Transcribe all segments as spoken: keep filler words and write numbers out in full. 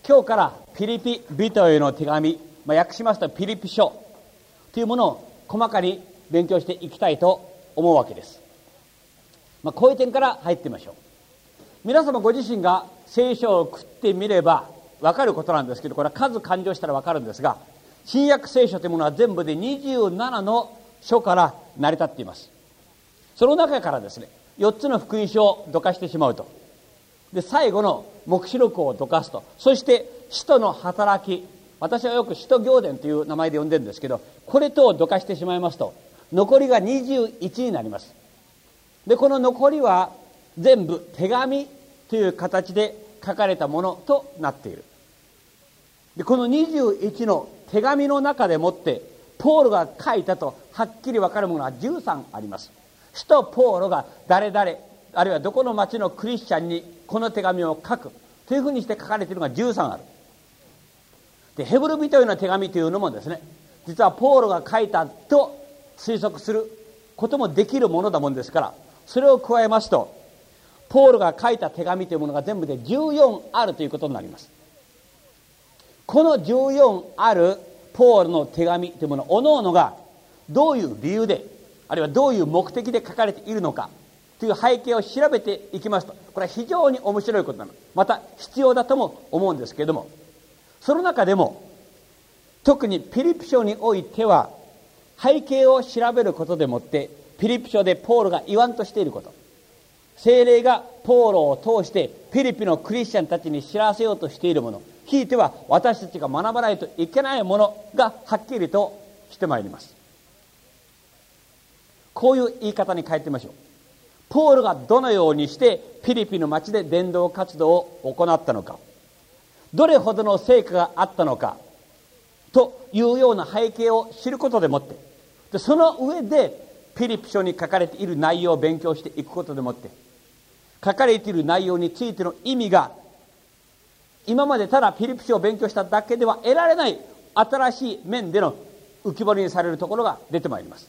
今日からピリピ人への手紙、まあ、訳しますとピリピ書というものを細かに勉強していきたいと思うわけです。まあ、こういう点から入ってみましょう。皆様ご自身が聖書を食ってみれば分かることなんですけど、これは数勘定したら分かるんですが、新約聖書というものは全部でにじゅうななの書から成り立っています。その中からですね、よっつの福音書をどかしてしまうと、で最後の黙示録をどかすと、そして使徒の働き、私はよく使徒行伝という名前で呼んでるんですけど、これとをどかしてしまいますと残りがにじゅういちになります。でこの残りは全部手紙という形で書かれたものとなっている。でこのにじゅういちの手紙の中でもってポールが書いたとはっきり分かるものはじゅうさんあります。使徒ポールが誰々あるいはどこの町のクリスチャンにこの手紙を書くというふうにして書かれているのがじゅうさんある。でヘブル人への手紙というのもですね、実はポールが書いたと推測することもできるものだもんですから、それを加えますとポールが書いた手紙というものが全部でじゅうよんあるということになります。このじゅうよんあるポールの手紙というもの、おのおのがどういう理由であるいはどういう目的で書かれているのかという背景を調べていきますと、これは非常に面白いことなの、また必要だとも思うんですけれども、その中でも特にピリピ書においては背景を調べることでもってピリピ書でポールが言わんとしていること、聖霊がポールを通してピリピのクリスチャンたちに知らせようとしているもの、ひいては私たちが学ばないといけないものがはっきりとしてまいります。こういう言い方に変えてみましょう。ポールがどのようにしてピリピの町で伝道活動を行ったのか、どれほどの成果があったのかというような背景を知ることでもって、でその上でピリピ書に書かれている内容を勉強していくことでもって、書かれている内容についての意味が今までただピリピ書を勉強しただけでは得られない新しい面での浮き彫りにされるところが出てまいります。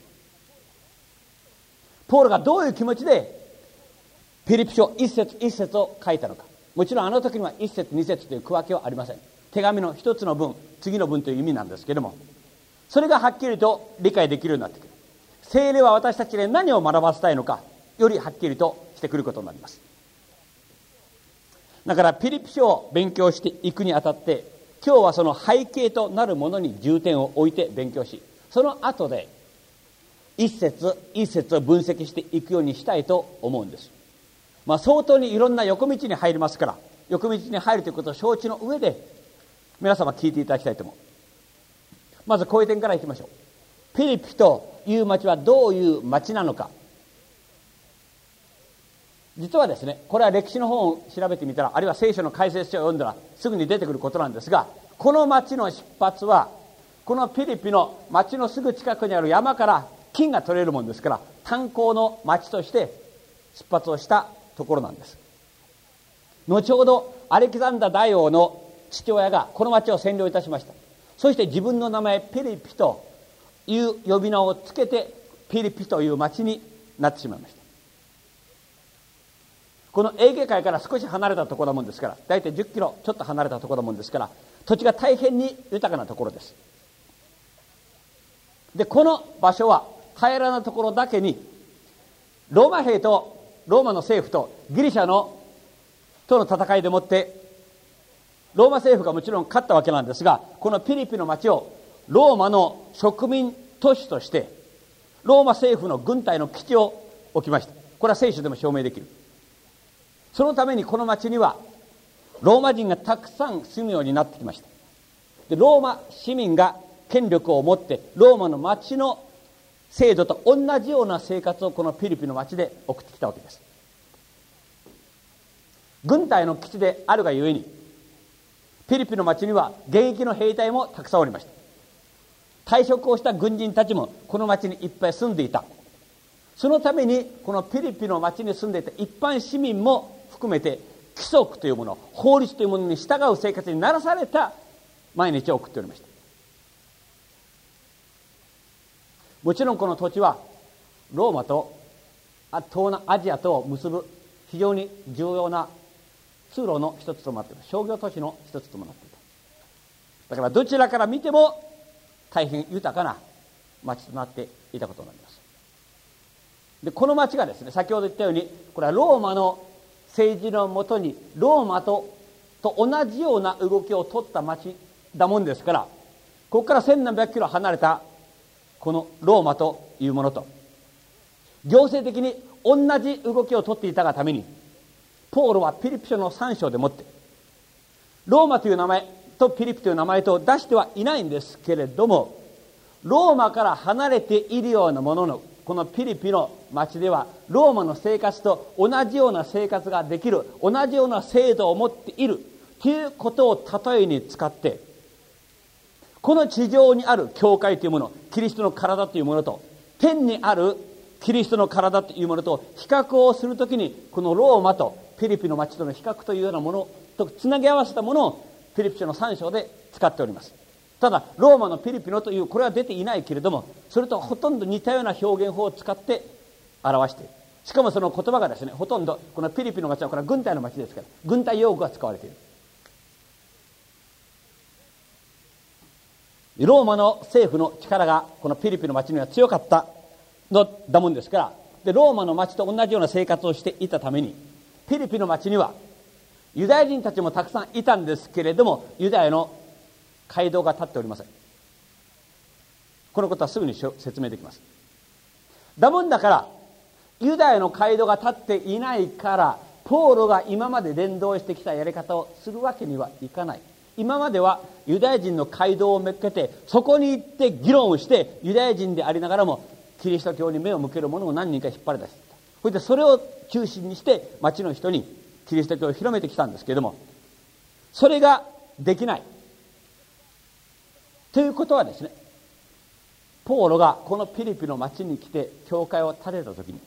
ポールがどういう気持ちでピリピ書一節一節を書いたのか、もちろんあの時には一節二節という区分けはありません。手紙の一つの文次の文という意味なんですけれども、それがはっきりと理解できるようになってくる。聖霊は私たちに何を学ばせたいのかよりはっきりとしてくることになります。だからピリピ書を勉強していくにあたって今日はその背景となるものに重点を置いて勉強し、その後で一節一節を分析していくようにしたいと思うんです。まあ相当にいろんな横道に入りますから、横道に入るということを承知の上で皆様聞いていただきたいと思う。まずこういう点からいきましょう。ピリピという町はどういう町なのか。実はですね、これは歴史の本を調べてみたら、あるいは聖書の解説書を読んだらすぐに出てくることなんですが、この町の出発はこのピリピの町のすぐ近くにある山から金が取れるもんですから、炭鉱の町として出発をしたところなんです。後ほどアレキサンダー大王の父親がこの町を占領いたしました。そして自分の名前ピリピという呼び名をつけてピリピという町になってしまいました。このエーゲ海から少し離れたところだもんですから、だいたいじゅっキロちょっと離れたところだもんですから、土地が大変に豊かなところです。でこの場所は平らなところだけに、ローマ兵とローマの政府とギリシャのとの戦いでもってローマ政府がもちろん勝ったわけなんですが、このピリピの町をローマの植民都市としてローマ政府の軍隊の基地を置きました。これは聖書でも証明できる。そのためにこの町にはローマ人がたくさん住むようになってきました。でローマ市民が権力を持ってローマの町の制度と同じような生活をこのピリピの町で送ってきたわけです。軍隊の基地であるがゆえにピリピの町には現役の兵隊もたくさんおりました。退職をした軍人たちもこの町にいっぱい住んでいた。そのためにこのピリピの町に住んでいた一般市民も含めて規則というもの、法律というものに従う生活にならされた毎日を送っておりました。もちろんこの土地はローマと東南アジアとを結ぶ非常に重要な通路の一つとなっている、商業都市の一つともなっていた。だからどちらから見ても大変豊かな町となっていたことになります。でこの町がですね、先ほど言ったようにこれはローマの政治のもとにローマとと同じような動きを取った町だもんですから、ここから千何百キロ離れたこのローマというものと行政的に同じ動きを取っていたがために、ポールはピリピ書のさん章でもってローマという名前とピリピという名前と出してはいないんですけれども、ローマから離れているようなもののこのピリピの町ではローマの生活と同じような生活ができる、同じような制度を持っているということを例えに使って、この地上にある教会というもの、キリストの体というものと天にあるキリストの体というものと比較をするときに、このローマとピリピの町との比較というようなものとつなぎ合わせたものをピリピ書のさん章で使っております。ただローマのピリピのというこれは出ていないけれども、それとほとんど似たような表現法を使って表している。しかもその言葉がですね、ほとんどこのピリピの町はこれは軍隊の町ですから軍隊用語が使われている。ローマの政府の力がこのピリピの町には強かったのだもんですから、でローマの町と同じような生活をしていたために、ピリピの町にはユダヤ人たちもたくさんいたんですけれども、ユダヤの街道が立っておりません。このことはすぐに説明できます。だもんだからユダヤの街道が立っていないから、ポーロが今まで伝道してきたやり方をするわけにはいかない。今まではユダヤ人の街道をめっけてそこに行って議論をして、ユダヤ人でありながらもキリスト教に目を向ける者を何人か引っ張り出していた。そしてそれを中心にして町の人にキリスト教を広めてきたんですけれども、それができないということはですね、ポーロがこのピリピの町に来て教会を建てたときに、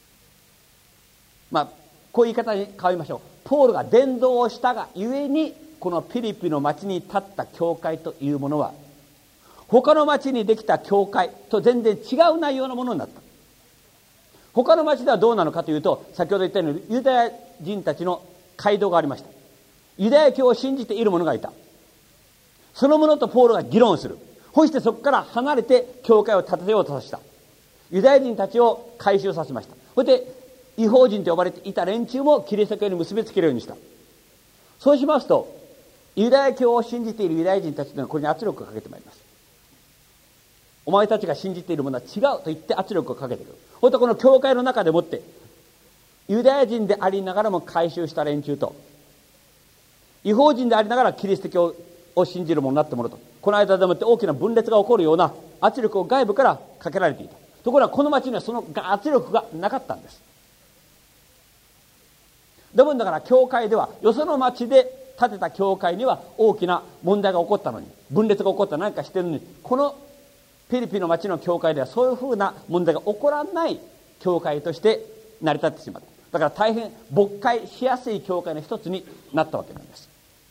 まあこういう言い方に変わりましょう。ポールが伝道をしたがゆえに、このピリピの町に建った教会というものは他の町にできた教会と全然違う内容のものになった。他の町ではどうなのかというと、先ほど言ったようにユダヤ人たちの街道がありました。ユダヤ教を信じている者がいた。その者とポールが議論する。そしてそこから離れて教会を建てようとさせた。ユダヤ人たちを改宗させました。そして異邦人と呼ばれていた連中もキリスト教に結びつけるようにした。そうしますと、ユダヤ教を信じているユダヤ人たちというのはこれに圧力をかけてまいります。お前たちが信じているものは違うと言って圧力をかけてくる。ほんとこの教会の中でもってユダヤ人でありながらも改宗した連中と、異邦人でありながらキリスト教を信じる者になった者と、この間でもって大きな分裂が起こるような圧力を外部からかけられていた。ところがこの町にはその圧力がなかったんです。でもだから教会では、よその町で建てた教会には大きな問題が起こったのに、分裂が起こった何かしてるのに、このピリピの町の教会ではそういうふうな問題が起こらない教会として成り立ってしまった。だから大変勃会しやすい教会の一つになったわけなんです。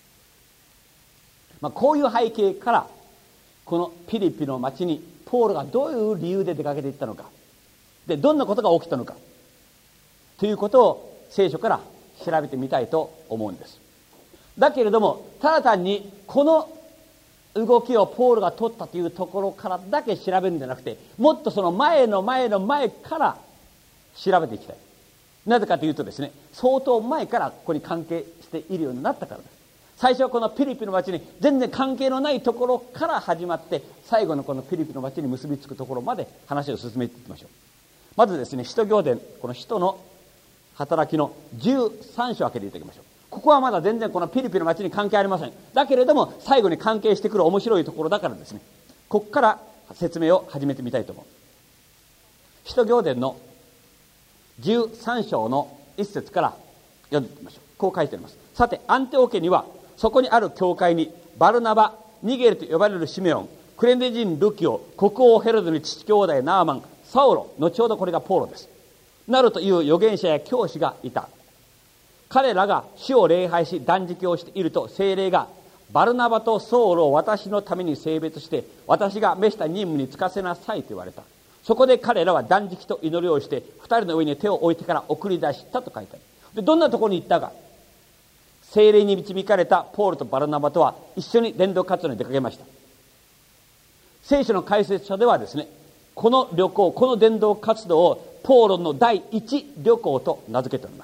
まあ、こういう背景からこのピリピの町にポールがどういう理由で出かけていったのか、でどんなことが起きたのかということを聖書から調べてみたいと思うんです。だけれどもただ単にこの動きをポールが取ったというところからだけ調べるんじゃなくて、もっとその前の前の前から調べていきたい。なぜかというとですね、相当前からここに関係しているようになったからです。最初はこのピリピの町に全然関係のないところから始まって、最後のこのピリピの町に結びつくところまで話を進めていきましょう。まずですね、使徒行伝、この使徒の働きのじゅうさん章を開けていただきましょう。ここはまだ全然このピリピの町に関係ありません。だけれども最後に関係してくる面白いところだからですね、ここから説明を始めてみたいと思う。使徒行伝のじゅうさん章の一節から読んでいきましょう。こう書いてあります。さてアンテオ家にはそこにある教会にバルナバ、ニゲルと呼ばれるシメオン、クレネ人ルキオ、国王ヘロドの父兄弟ナーマン、サウロ、後ほどこれがポーロです、なるという預言者や教師がいた。彼らが主を礼拝し断食をしていると、聖霊がバルナバとソウロを私のために性別して、私が召した任務に就かせなさいと言われた。そこで彼らは断食と祈りをして二人の上に手を置いてから送り出したと書いてある。でどんなところに行ったか、 聖霊に導かれたポールとバルナバとは一緒に伝道活動に出かけました。聖書の解説書ではですね、この旅行、この伝道活動をポールの第一旅行と名付けております。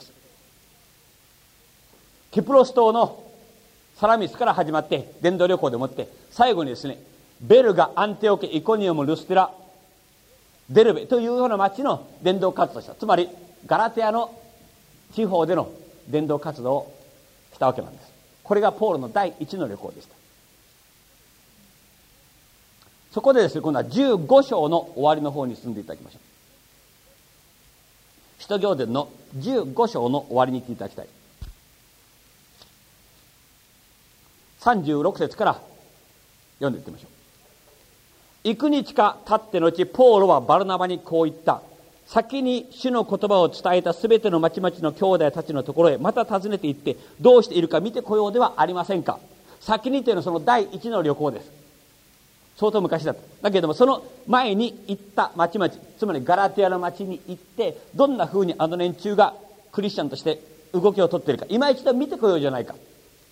キプロス島のサラミスから始まって伝道旅行でもって、最後にですね、ベルガ、アンテオケ、イコニウム、ルステラ、デルベというような町の伝道活動をした。つまりガラテアの地方での伝道活動をしたわけなんです。これがポールの第一の旅行でした。そこでですね、今度はじゅうご章の終わりの方に進んでいただきましょう。使徒行伝のじゅうご章の終わりに行っていただきたい。さんじゅうろく節から読んでいってみましょう。幾日か経ってのうち、ポールはバルナバにこう言った。先に主の言葉を伝えたすべての町々の兄弟たちのところへまた訪ねて行って、どうしているか見てこようではありませんか。先にというのはその第一の旅行です。相当昔だった。だけどもその前に行った町々、つまりガラティアの町に行って、どんな風にあの連中がクリスチャンとして動きをとっているか、今一度見てこようじゃないか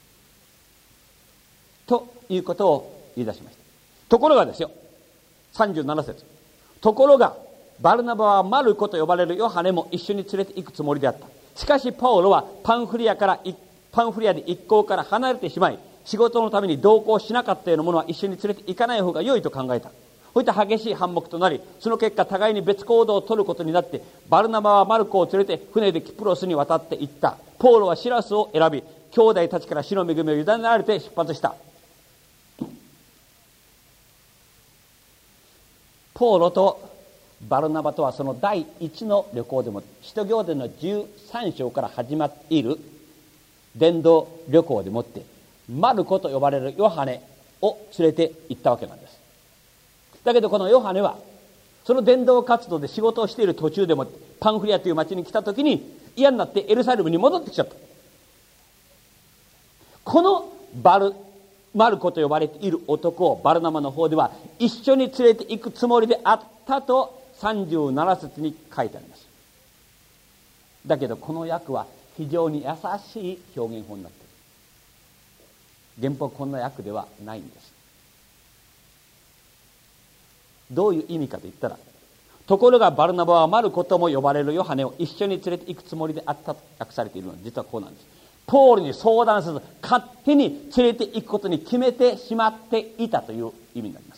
ということを言い出しました。ところがですよ、さんじゅうなな節、ところがバルナバはマルコと呼ばれるヨハネも一緒に連れて行くつもりであった。しかしパウロはパンフリアからパンフリアで一行から離れてしまい、仕事のために同行しなかったようなものは一緒に連れて行かない方が良いと考えた。こういった激しい反目となり、その結果互いに別行動を取ることになって、バルナバはマルコを連れて船でキプロスに渡って行った。ポーロはシラスを選び、兄弟たちから主の恵みを委ねられて出発した。ポーロとバルナバとはその第一の旅行でも、使徒行伝のじゅうさん章から始まっている伝道旅行でもって、マルコと呼ばれるヨハネを連れて行ったわけなんです。だけどこのヨハネはその伝道活動で仕事をしている途中でもパンフリアという町に来た時に嫌になってエルサレムに戻ってきちゃった。このバルマルコと呼ばれている男をバルナバの方では一緒に連れて行くつもりであったとさんじゅうなな節に書いてあります。だけどこの訳は非常に優しい表現法になっている。原本こんな訳ではないんです。どういう意味かと言ったら、ところがバルナバはマルコとも呼ばれるヨハネを一緒に連れて行くつもりであったと訳されているのは実はこうなんです。ポールに相談せず勝手に連れて行くことに決めてしまっていたという意味になります。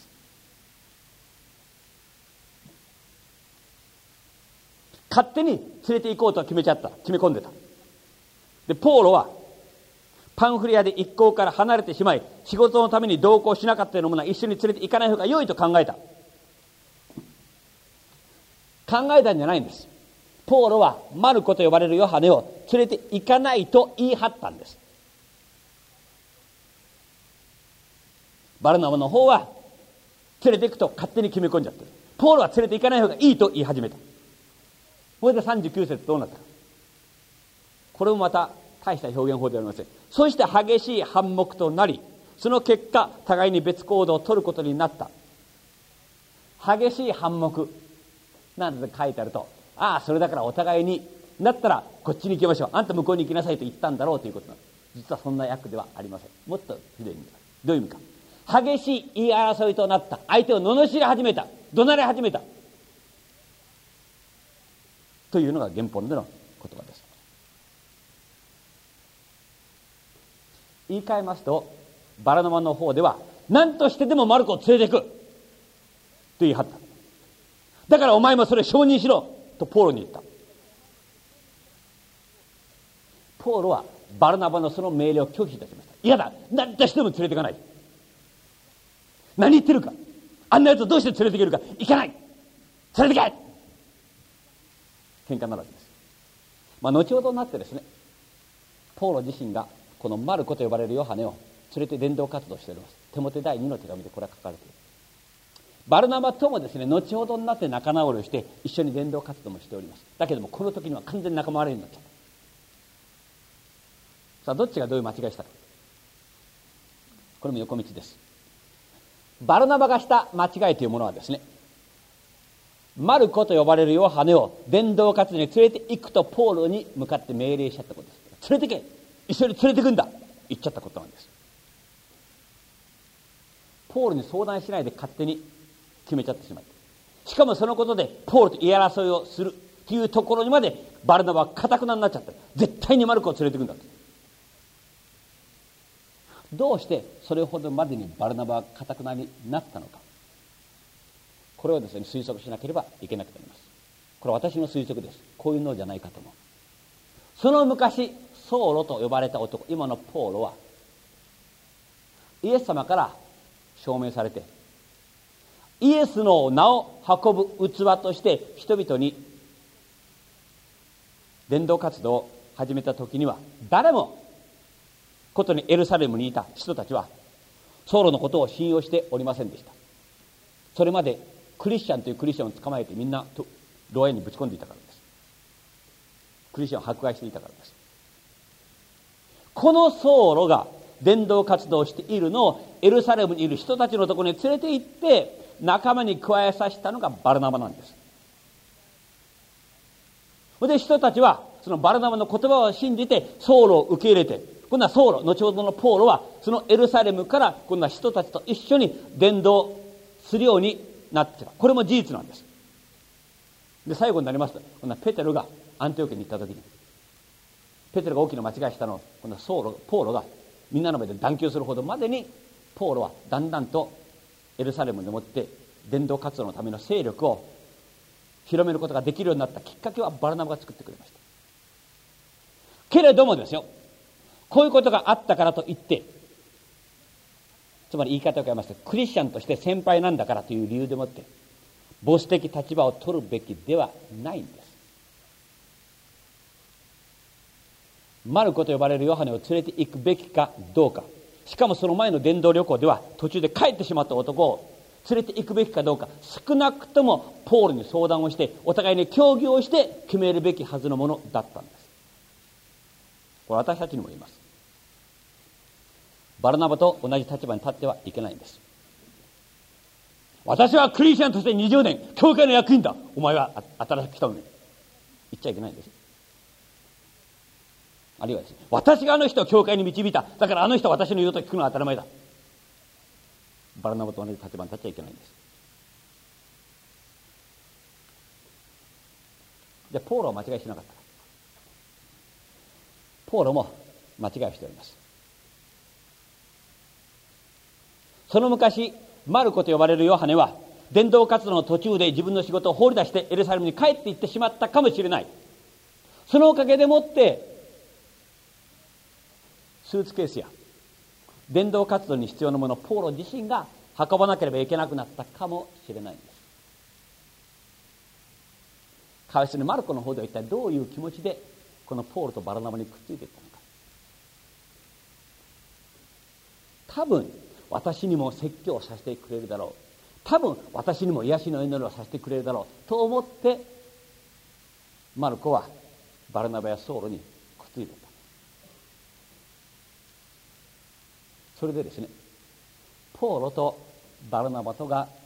勝手に連れて行こうと決めちゃった、決め込んでた。でポールはパンフリアで一行から離れてしまい、仕事のために同行しなかったようなものは一緒に連れて行かない方が良いと考えた。考えたんじゃないんです。ポールはマルコと呼ばれるヨハネを連れて行かないと言い張ったんです。バルナバの方は連れて行くと勝手に決め込んじゃってる。ポールは連れて行かない方がいいと言い始めた。これでさんじゅうきゅう節どうなったか。これもまた大した表現法ではありません。そして激しい反目となり、その結果互いに別行動を取ることになった。激しい反目なんて書いてあると、ああそれだからお互いになったらこっちに行きましょう、あんた向こうに行きなさいと言ったんだろうということなんです。実はそんな訳ではありません。もっとひどい意味だ。どういう意味か。激しい言い争いとなった。相手を罵り始めた、怒鳴り始めたというのが原本での言葉です。言い換えますと、バルナバの方では何としてでもマルコを連れていくと言い張った。だからお前もそれ承認しろとポールに言った。ポールはバルナバのその命令を拒否いたしました。嫌だ、何としても連れていかない。何言ってるか、あんなやつをどうして連れていけるか、行かない、連れてけ、喧嘩になるわけです。まあ後ほどになってですね、ポール自身がこのマルコと呼ばれるヨハネを連れて伝道活動しております。テモテ第二の手紙でこれは書かれている。バルナバともですね、後ほどになって仲直りをして一緒に伝道活動もしております。だけどもこの時には完全に仲間割れになっちゃった。さあどっちがどういう間違いしたか。これも横道です。バルナバがした間違いというものはですね、マルコと呼ばれるヨハネを伝道活動に連れて行くとポールに向かって命令しちゃったことです。連れてけ、 一緒に連れてくんだ言っちゃったことなんです。ポールに相談しないで勝手に決めちゃってしまった。しかもそのことでポールと言い争いをするというところにまでバルナバは堅くなになっちゃった。絶対にマルコを連れてくんだと。どうしてそれほどまでにバルナバは堅くなになったのか、これをですね推測しなければいけなくなります。これは私の推測です。こういうのじゃないかと思う。その昔ソーロと呼ばれた男、今のポーロはイエス様から証明されて、イエスの名を運ぶ器として人々に伝道活動を始めた時には、誰もことにエルサレムにいた人たちはソーロのことを信用しておりませんでした。それまでクリスチャンというクリスチャンを捕まえてみんな牢屋にぶち込んでいたからです。クリスチャンを迫害していたからです。このソーロが伝道活動をしているのをエルサレムにいる人たちのところに連れて行って仲間に加えさせたのがバルナバなんです。それで人たちはそのバルナバの言葉を信じてソーロを受け入れて、今度はソーロ、後ほどのポーロはそのエルサレムから今度は人たちと一緒に伝道するようになってきた。これも事実なんです。で最後になりますと、今度はペテロがアンティオキに行った時に、ペテロが大きな間違いしたのを今度はソーロポーロがみんなの前で断求するほどまでに、ポーロはだんだんとエルサレムでもって伝道活動のための勢力を広めることができるようになったきっかけはバルナバが作ってくれました。けれどもですよ、こういうことがあったからといって、つまり言い方を変えますと、クリスチャンとして先輩なんだからという理由でもってボス的立場を取るべきではないんです。マルコと呼ばれるヨハネを連れて行くべきかどうか、しかもその前の伝道旅行では途中で帰ってしまった男を連れて行くべきかどうか、少なくともポールに相談をしてお互いに協議をして決めるべきはずのものだったんです。これ私たちにも言います。バルナバと同じ立場に立ってはいけないんです。私はクリスチャンとしてにじゅうねん教会の役員だ、お前は新しく来たのに言っちゃいけないんです。あるいはですね、私があの人を教会に導いた、だからあの人は私の言うと聞くのは当たり前だ、バルナバと同じ立場に立っちゃいけないんです。でポーロは間違いしなかった。ポーロも間違いをしております。その昔マルコと呼ばれるヨハネは伝道活動の途中で自分の仕事を放り出してエルサレムに帰って行ってしまったかもしれない。そのおかげでもってスーツケースや伝道活動に必要なものをポーロ自身が運ばなければいけなくなったかもしれないんです。かわいそうにマルコの方では一体どういう気持ちでこのポールとバルナバにくっついていったのか。多分私にも説教をさせてくれるだろう、多分私にも癒しの祈りをさせてくれるだろうと思ってマルコはバルナバやソーロにくっついていった。それでですね、ポーロとバルナバとが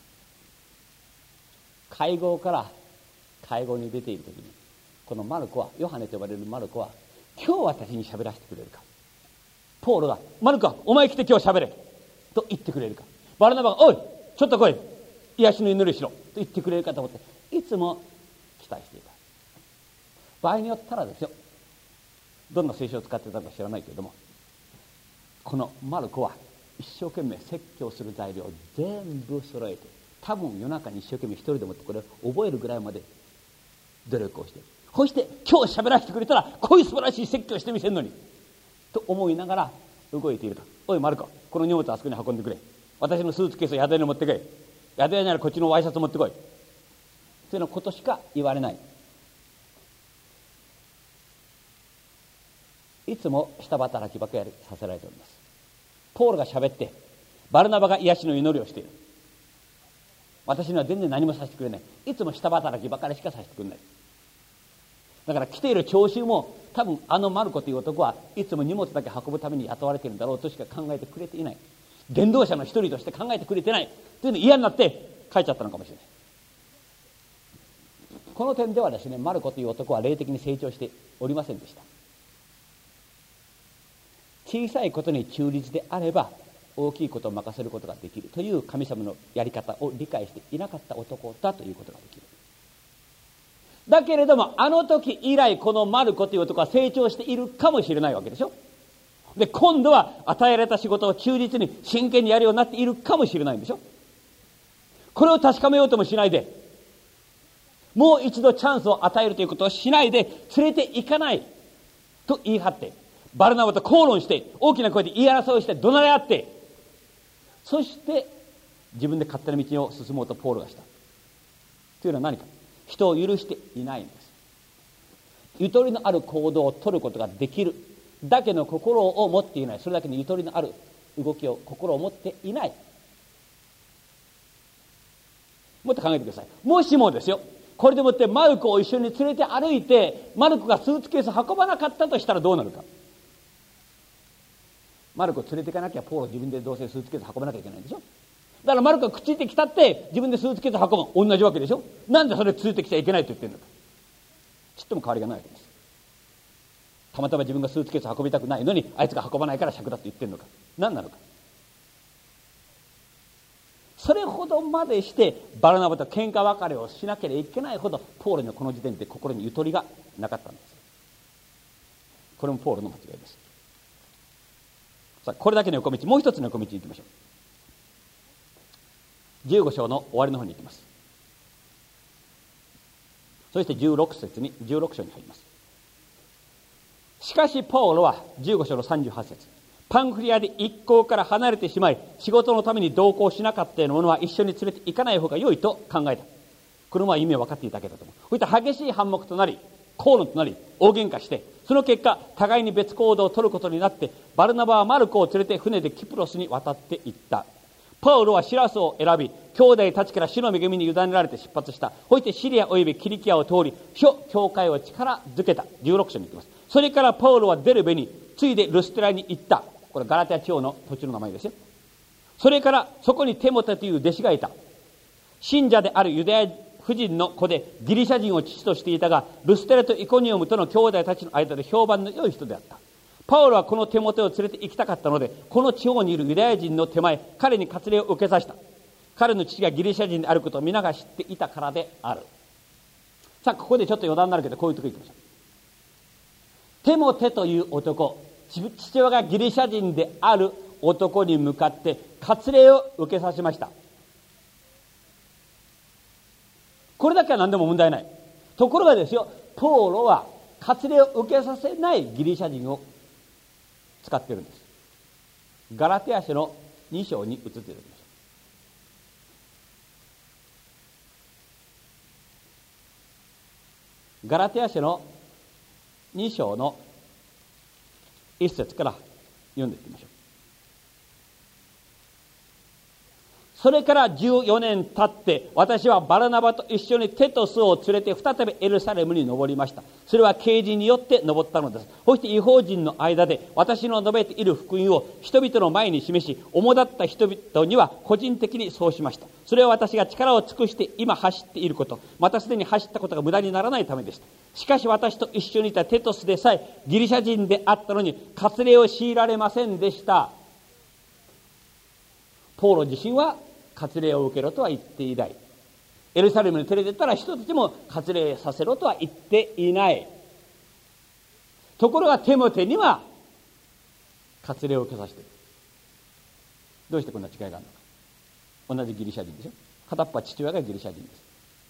会合から会合に出ている時に、このマルコは、ヨハネと呼ばれるマルコは、今日私に喋らせてくれるか、ポーロがマルコお前来て今日喋れと言ってくれるか、バルナバがおいちょっと来い癒しの祈りしろと言ってくれるかと思っていつも期待していた。場合によったらですよ、どんな聖書を使ってたか知らないけれども、このマルコは一生懸命説教する材料を全部揃えて、多分夜中に一生懸命一人でもってこれを覚えるぐらいまで努力をして、こうして今日喋らせてくれたらこういう素晴らしい説教してみせんのにと思いながら動いていると、おいマルコこの荷物あそこに運んでくれ、私のスーツケースを宿屋に持ってこい、宿屋にあるこっちのワイシャツ持ってこいというようなことしか言われない。いつも下働きばかりさせられております。ポールが喋ってバルナバが癒しの祈りをしている。私には全然何もさせてくれない。いつも下働きばかりしかさせてくれない。だから来ている聴衆も多分あのマルコという男はいつも荷物だけ運ぶために雇われているんだろうとしか考えてくれていない。伝道者の一人として考えてくれてないというの嫌になって帰っちゃったのかもしれない。この点ではですね、マルコという男は霊的に成長しておりませんでした。 小さいことに忠実であれば大きいことを任せることができるという神様のやり方を理解していなかった男だということができる。だけれどもあの時以来このマルコという男は成長しているかもしれないわけでしょ。で今度は与えられた仕事を忠実に真剣にやるようになっているかもしれないんでしょ。これを確かめようともしないで、もう一度チャンスを与えるということをしないで連れて行かないと言い張って、バルナバと口論して大きな声で言い争いをして怒鳴り合って、そして自分で勝手な道を進もうとポールがしたというのは何か、人を許していないんです。ゆとりのある行動を取ることができるだけの心を持っていない、それだけのゆとりのある動きを心を持っていない。もっと考えてください。もしもですよ、これでもってマルコを一緒に連れて歩いてマルコがスーツケース運ばなかったとしたらどうなるか。マルコを連れていかなきゃポール自分でどうせスーツケース運ばなきゃいけないんでしょ。だからマルコがくっついてきたって自分でスーツケース運ぶ、同じわけでしょ。なんでそれついてきちゃいけないと言ってるのか。ちっとも変わりがないわけです。たまたま自分がスーツケース運びたくないのにあいつが運ばないから尺だと言ってるのか、何なのか。それほどまでしてバルナバと喧嘩別れをしなければいけないほどポールのこの時点で心にゆとりがなかったんです。これもポールの間違いです。さあこれだけの横道、もう一つの横道に行きましょう。じゅうご章の終わりの方に行きます。そしてじゅうろく節にじゅうろく章に入ります。しかしポールはじゅうご章のさんじゅうはち節、パンフリアで一行から離れてしまい仕事のために同行しなかったようなものは一緒に連れて行かない方が良いと考えた。これは意味を分かっていただけだと思う。こういった激しい反目となり口論となり大喧嘩して、その結果互いに別行動を取ることになって、バルナバはマルコを連れて船でキプロスに渡っていった。パウロはシラスを選び兄弟たちから主の恵みに委ねられて出発した。そしてシリアおよびキリキアを通り諸教会を力づけた。じゅうろく章に行きます。それからパウロはデルベに次いでルステラに行った。これガラテア地方の土地の名前ですよ。それからそこにテモテという弟子がいた。信者であるユダヤ婦人の子でギリシャ人を父としていたが、ルステラとイコニオムとの兄弟たちの間で評判の良い人であった。パウロはこのテモテを連れて行きたかったので、この地方にいるユダヤ人の手前彼に割礼を受けさせた。彼の父がギリシャ人であることを皆が知っていたからである。さあここでちょっと余談になるけど、こういうとこ行きましょう。テモテという男、父親がギリシャ人である男に向かって割礼を受けさせました。これだけは何でも問題ない。ところがですよ、ポーロは割礼を受けさせないギリシャ人を使っているんです。ガラテヤ書のに章に移っているんです。ガラテヤ書のに章のいっ節から読んでいきましょう。それからじゅうよねん経って私はバラナバと一緒にテトスを連れて再びエルサレムに登りました。それは啓示によって登ったのです。そして異邦人の間で私の述べている福音を人々の前に示し、主だった人々には個人的にそうしました。それは私が力を尽くして今走っていること、またすでに走ったことが無駄にならないためでした。しかし私と一緒にいたテトスでさえギリシャ人であったのに割礼を強いられませんでした。ポーロ自身は割礼を受けろとは言っていない。エルサレムに連れて行ったら人たちも割礼させろとは言っていない。ところがテモテには割礼を受けさせている。どうしてこんな違いがあるのか。同じギリシャ人でしょ。片っぽは父親がギリシャ人です。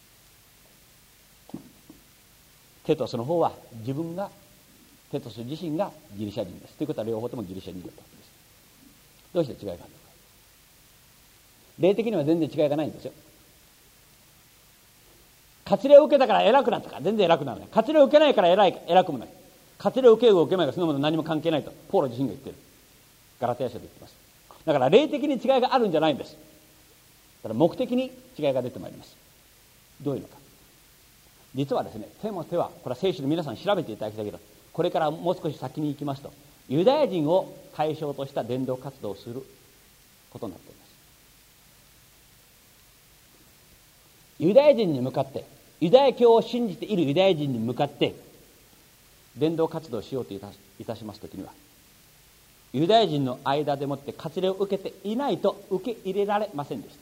テトスの方は自分がテトス自身がギリシャ人です。ということは両方ともギリシャ人だったわけです。どうして違いがあるのか。霊的には全然違いがないんですよ。割礼を受けたから偉くなったから全然偉くならない。割礼を受けないから偉い偉くもない。割礼を受けようが受けまいがそのもの何も関係ないとポーロ自身が言っている。ガラテヤ書で言ってます。だから霊的に違いがあるんじゃないんです。だから目的に違いが出てまいります。どういうのか。実はですね、テモテはこれは聖書で皆さん調べていただきたいけど、これからもう少し先に行きますとユダヤ人を対象とした伝道活動をすることになっています。ユダヤ人に向かって、ユダヤ教を信じているユダヤ人に向かって伝道活動をしようといたしますときには、 ユダヤ人の間でもって割礼を受けていないと受け入れられませんでした。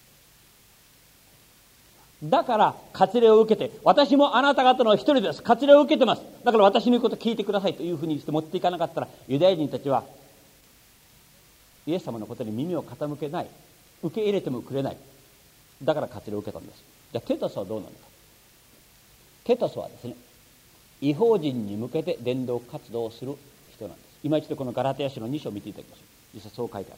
だから割礼を受けて、私もあなた方の一人です、割礼を受けてます、だから私の言うことを聞いてくださいというふうにして持っていかなかったら、ユダヤ人たちはイエス様のことに耳を傾けない、受け入れてもくれない。だから割礼を受けたんです。じゃあテトスはどうなのか。テトスはですね、異邦人に向けて伝道活動をする人なんです。今一度このガラテヤ書のに章を見ていただきましょう。実際そう書いてある。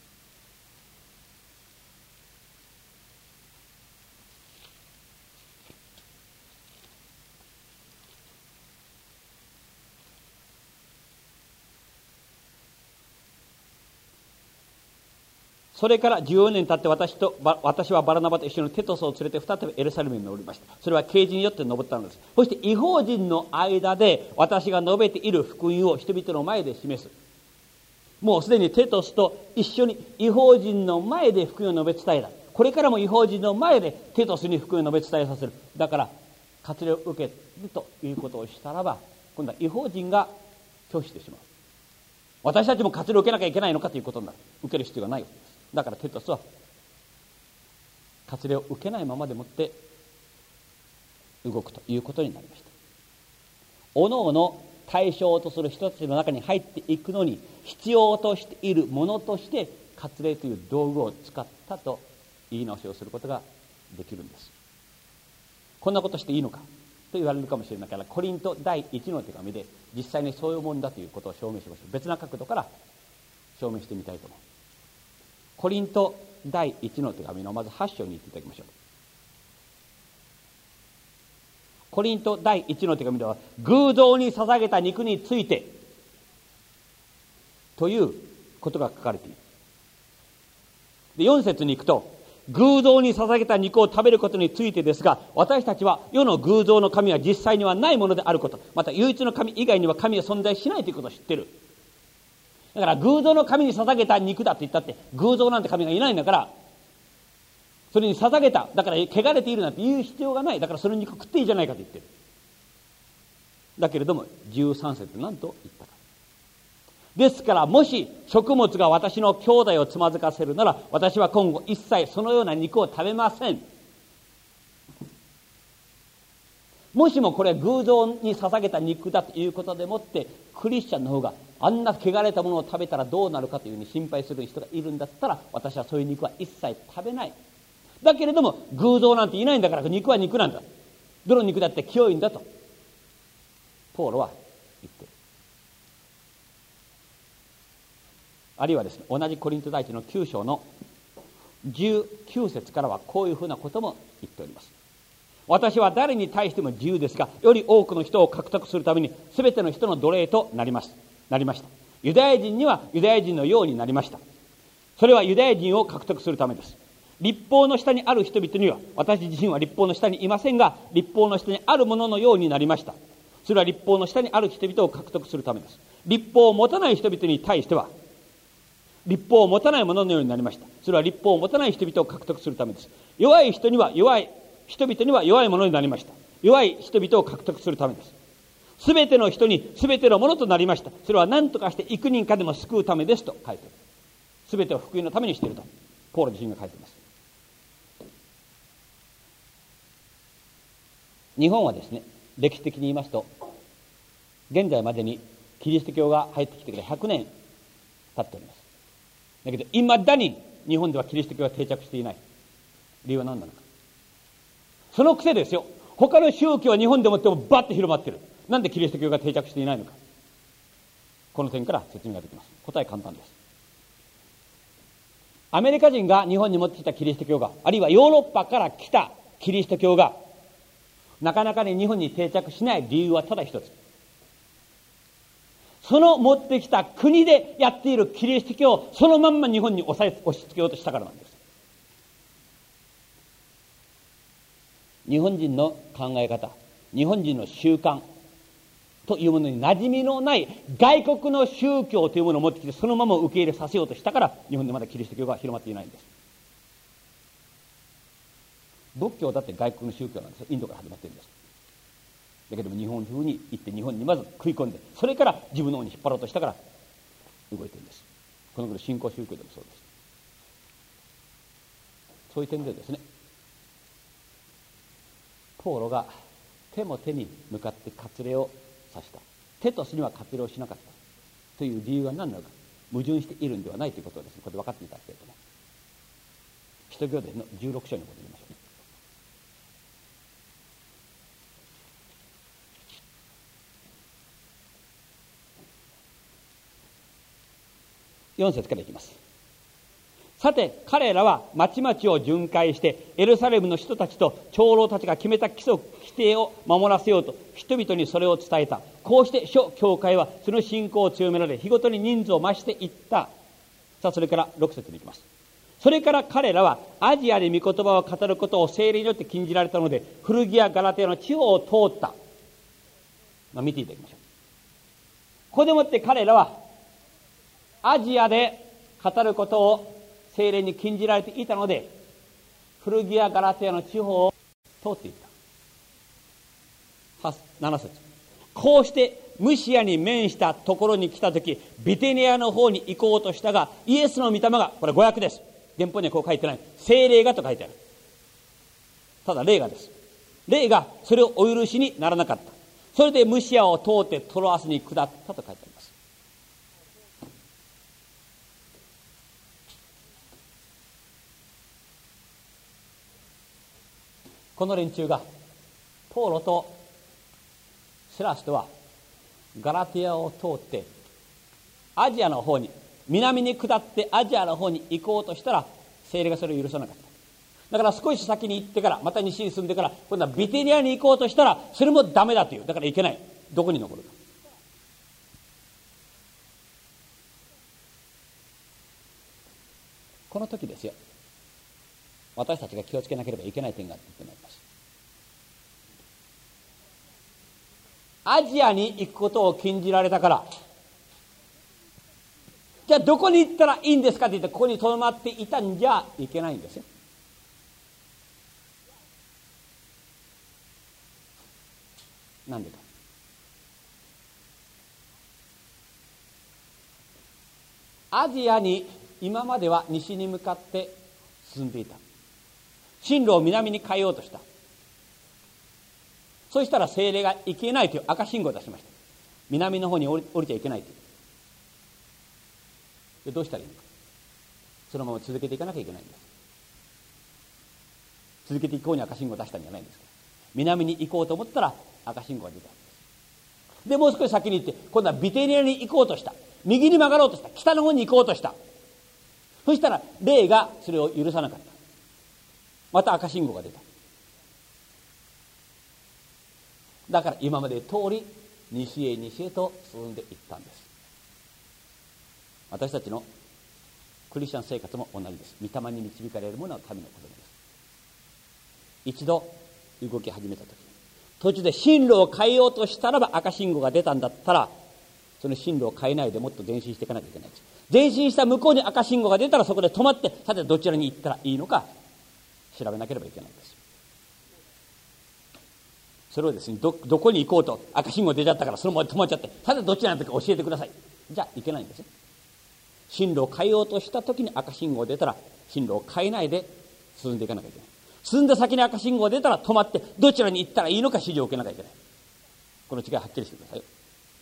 それからじゅうよねん経って私と私はバラナバと一緒にテトスを連れて再びエルサレムに登りました。それは啓示によって登ったのです。そして異邦人の間で私が述べている福音を人々の前で示す。もうすでにテトスと一緒に異邦人の前で福音を述べ伝えた。これからも異邦人の前でテトスに福音を述べ伝えさせる。だから割礼を受けるということをしたらば、今度は異邦人が拒否してしまう。私たちも割礼を受けなきゃいけないのかということになる。受ける必要がないわけです。だからテトスは割礼を受けないままでもって動くということになりました。おのおの対象とする人たちの中に入っていくのに必要としているものとして割礼という道具を使ったと言い直しをすることができるんです。こんなことしていいのかと言われるかもしれないから、コリント第一の手紙で実際にそういうもんだということを証明しましょう。別な角度から証明してみたいと思う。コリント第一の手紙のまずはち章に行っていただきましょう。コリント第一の手紙では、偶像に捧げた肉についてということが書かれている。で、よん節に行くと、偶像に捧げた肉を食べることについてですが、私たちは世の偶像の神は実際にはないものであること、また唯一の神以外には神は存在しないということを知っている。だから偶像の神に捧げた肉だって言ったって、偶像なんて神がいないんだから、それに捧げた、だから汚れているなんて言う必要がない。だからその肉食っていいじゃないかと言ってる。だけれどもじゅうさん節何と言ったか。ですからもし食物が私の兄弟をつまずかせるなら、私は今後一切そのような肉を食べません。もしもこれ偶像に捧げた肉だということでもって、クリスチャンの方があんな汚れたものを食べたらどうなるかというふうに心配する人がいるんだったら、私はそういう肉は一切食べない。だけれども偶像なんていないんだから、肉は肉なんだ、どの肉だって清いんだとポーロは言ってる。あるいはですね、同じコリント第一のきゅう章のじゅうきゅう節からはこういうふうなことも言っております。私は誰に対しても自由ですが、より多くの人を獲得するために全ての人の奴隷となりますなりました。ユダヤ人にはユダヤ人のようになりました。それはユダヤ人を獲得するためです。律法の下にある人々には、私自身は律法の下にいませんが、律法の下にあるもののようになりました。それは律法の下にある人々を獲得するためです。律法を持たない人々に対しては、律法を持たないもののようになりました。それは律法を持たない人々を獲得するためです。弱い人には弱い人々には弱いものになりました。弱い人々を獲得するためです。すべての人にすべてのものとなりました。それは何とかして幾人かでも救うためですと書いている。すべてを福音のためにしているとポーロ自身が書いています。日本はですね、歴史的に言いますと現在までにキリスト教が入ってきてからひゃくねん経っております。だけどいまだに日本ではキリスト教が定着していない。理由は何なのか。そのくせですよ、他の宗教は日本でもってもバッと広まっている。なんでキリスト教が定着していないのか。この点から説明ができます。答え簡単です。アメリカ人が日本に持ってきたキリスト教が、あるいはヨーロッパから来たキリスト教がなかなかに日本に定着しない理由はただ一つ。その持ってきた国でやっているキリスト教をそのまんま日本に押さえ押し付けようとしたからなんです。日本人の考え方、日本人の習慣というものに馴染みのない外国の宗教というものを持ってきて、そのまま受け入れさせようとしたから、日本でまだキリスト教が広まっていないんです。仏教だって外国の宗教なんですよ。インドから始まっているんです。だけども日本風に行って、日本にまず食い込んで、それから自分の方に引っ張ろうとしたから動いているんです。この頃新興宗教でもそうです。そういう点でですね、ポーロが手も手に向かって割礼をさした、手と手には割礼をしなかったという理由は何なのか、矛盾しているんではないということをですね、これで分かっていただければと思う。使徒行伝のじゅうろく章に戻りましょうね。よん節からいきます。さて彼らは町々を巡回してエルサレムの人たちと長老たちが決めた規則規定を守らせようと人々にそれを伝えた。こうして諸教会はその信仰を強められ、日ごとに人数を増していった。さあそれからろく節に行きます。それから彼らはアジアで御言葉を語ることを聖霊によって禁じられたので、フルギア・ガラテヤの地方を通った。まあ、見ていただきましょう。ここでもって彼らはアジアで語ることを聖霊に禁じられていたので、フルギア・ガラテヤの地方を通っていった。なな節。こうしてムシアに面したところに来たとき、ビテニアの方に行こうとしたが、イエスの御霊が、これ語訳です。原本にはこう書いてない。聖霊がと書いてある。ただ霊がです。霊がそれをお許しにならなかった。それでムシアを通ってトロアスに下ったと書いてあります。この連中がポーロとシラスとはガラテヤを通ってアジアの方に、南に下ってアジアの方に行こうとしたら聖霊がそれを許さなかった。だから少し先に行ってから、また西に進んでから今度はビテニアに行こうとしたらそれもダメだという。だから行けない。どこに残るか。この時ですよ、私たちが気をつけなければいけない点があってまいります。アジアに行くことを禁じられたから、じゃあどこに行ったらいいんですかって言ってここに留まっていたんじゃいけないんですよ。なんでか。アジアに今までは西に向かって進んでいた。進路を南に変えようとした。そしたら聖霊が行けないという赤信号を出しました。南の方に降り、降りちゃいけないという。でどうしたらいいのか。そのまま続けていかなきゃいけないんです。続けていこうに赤信号を出したんじゃないんですから。南に行こうと思ったら赤信号が出たんです。でもう少し先に行って今度はビテニアに行こうとした。右に曲がろうとした。北の方に行こうとした。そしたら霊がそれを許さなかった。また赤信号が出た。だから今まで通り西へ西へと進んでいったんです。私たちのクリスチャン生活も同じです。御霊に導かれるものは神の子供です。一度動き始めた時、途中で進路を変えようとしたらば赤信号が出たんだったら、その進路を変えないでもっと前進していかなきゃいけないんです。前進した向こうに赤信号が出たらそこで止まって、さてどちらに行ったらいいのか調べなければいけないんです。それをですね、 ど, どこに行こうと赤信号出ちゃったからそのまま止まっちゃって、さてどちらの時か教えてください、じゃあいけないんですよ。進路を変えようとした時に赤信号出たら進路を変えないで進んでいかなきゃいけない。進んだ先に赤信号が出たら止まってどちらに行ったらいいのか指示を受けなきゃいけない。この違いはっきりしてくださいよ。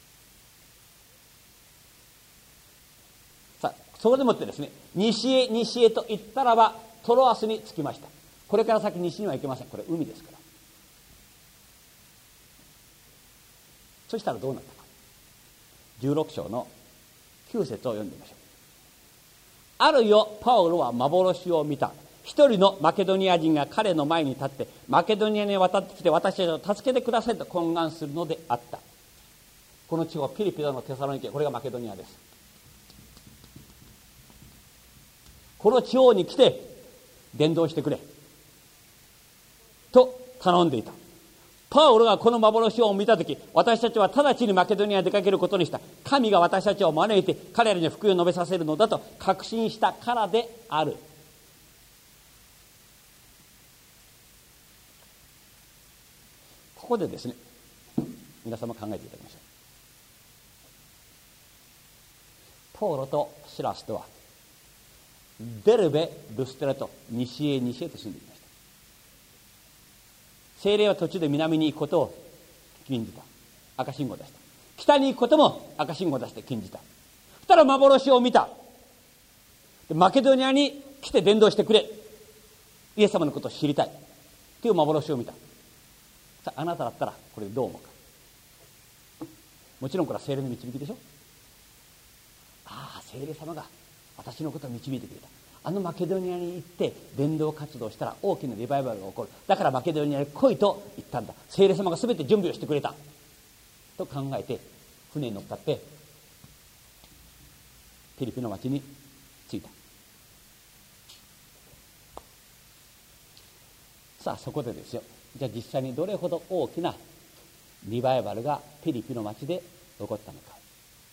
さあそれでもってですね、西へ西へと行ったらばトロアスに着きました。これから先西には行けません。これ海ですから。そしたらどうなったか。じゅうろく章のきゅう節を読んでみましょう。ある夜パウロは幻を見た。一人のマケドニア人が彼の前に立って、マケドニアに渡ってきて私たちを助けてくださいと懇願するのであった。この地方ピリピだのテサロニケ、これがマケドニアです。この地方に来て伝道してくれと頼んでいた。パウロがこの幻を見たとき、私たちは直ちにマケドニアに出かけることにした。神が私たちを招いて彼らに福音を述べさせるのだと確信したからである。ここでですね、皆様考えていただきましょう。 ポーロとシラスとはデルベ、ルステラと西へ西へと進んでいました。聖霊は途中で南に行くことを禁じた。赤信号を出した。北に行くことも赤信号を出して禁じた。そしたら幻を見た。でマケドニアに来て伝道してくれ。イエス様のことを知りたい。という幻を見た。さあ、あなただったらこれでどう思うか。もちろんこれは聖霊の導きでしょ。ああ、聖霊様が私のことを導いてくれた。あのマケドニアに行って伝道活動したら大きなリバイバルが起こる。だからマケドニアに来いと言ったんだ。聖霊様が全て準備をしてくれたと考えて船に乗っかってピリピの町に着いた。さあそこでですよ、じゃあ実際にどれほど大きなリバイバルがピリピの町で起こったのか。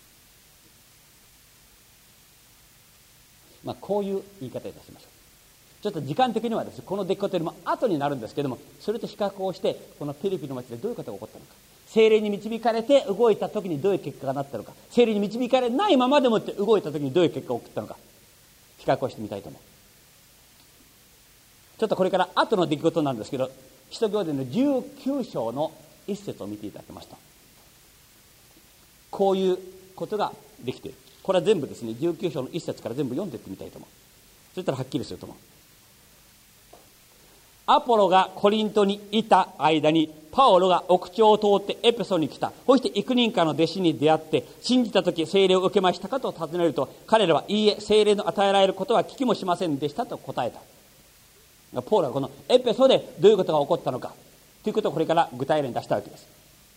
まあ、こういう言い方いたしましょう。ちょっと時間的にはですね、この出来事よりも後になるんですけども、それと比較をしてこのピリピの町でどういうことが起こったのか、聖霊に導かれて動いた時にどういう結果がなったのか、聖霊に導かれないままでもって動いた時にどういう結果が起こったのか、比較をしてみたいと思う。ちょっとこれから後の出来事なんですけど、使徒行伝のじゅうきゅう章の一節を見ていただきました。こういうことができている。これは全部ですね、じゅうきゅう章の一節から全部読んでいってみたいと思う。そしたらはっきりすると思う。アポロがコリントにいた間にパオロが奥地を通ってエペソに来た。そして幾人かの弟子に出会って信じた時聖霊を受けましたかと尋ねると、彼らはいいえ、聖霊の与えられることは聞きもしませんでしたと答えた。ポーロがこのエペソでどういうことが起こったのかということをこれから具体例に出したわけです。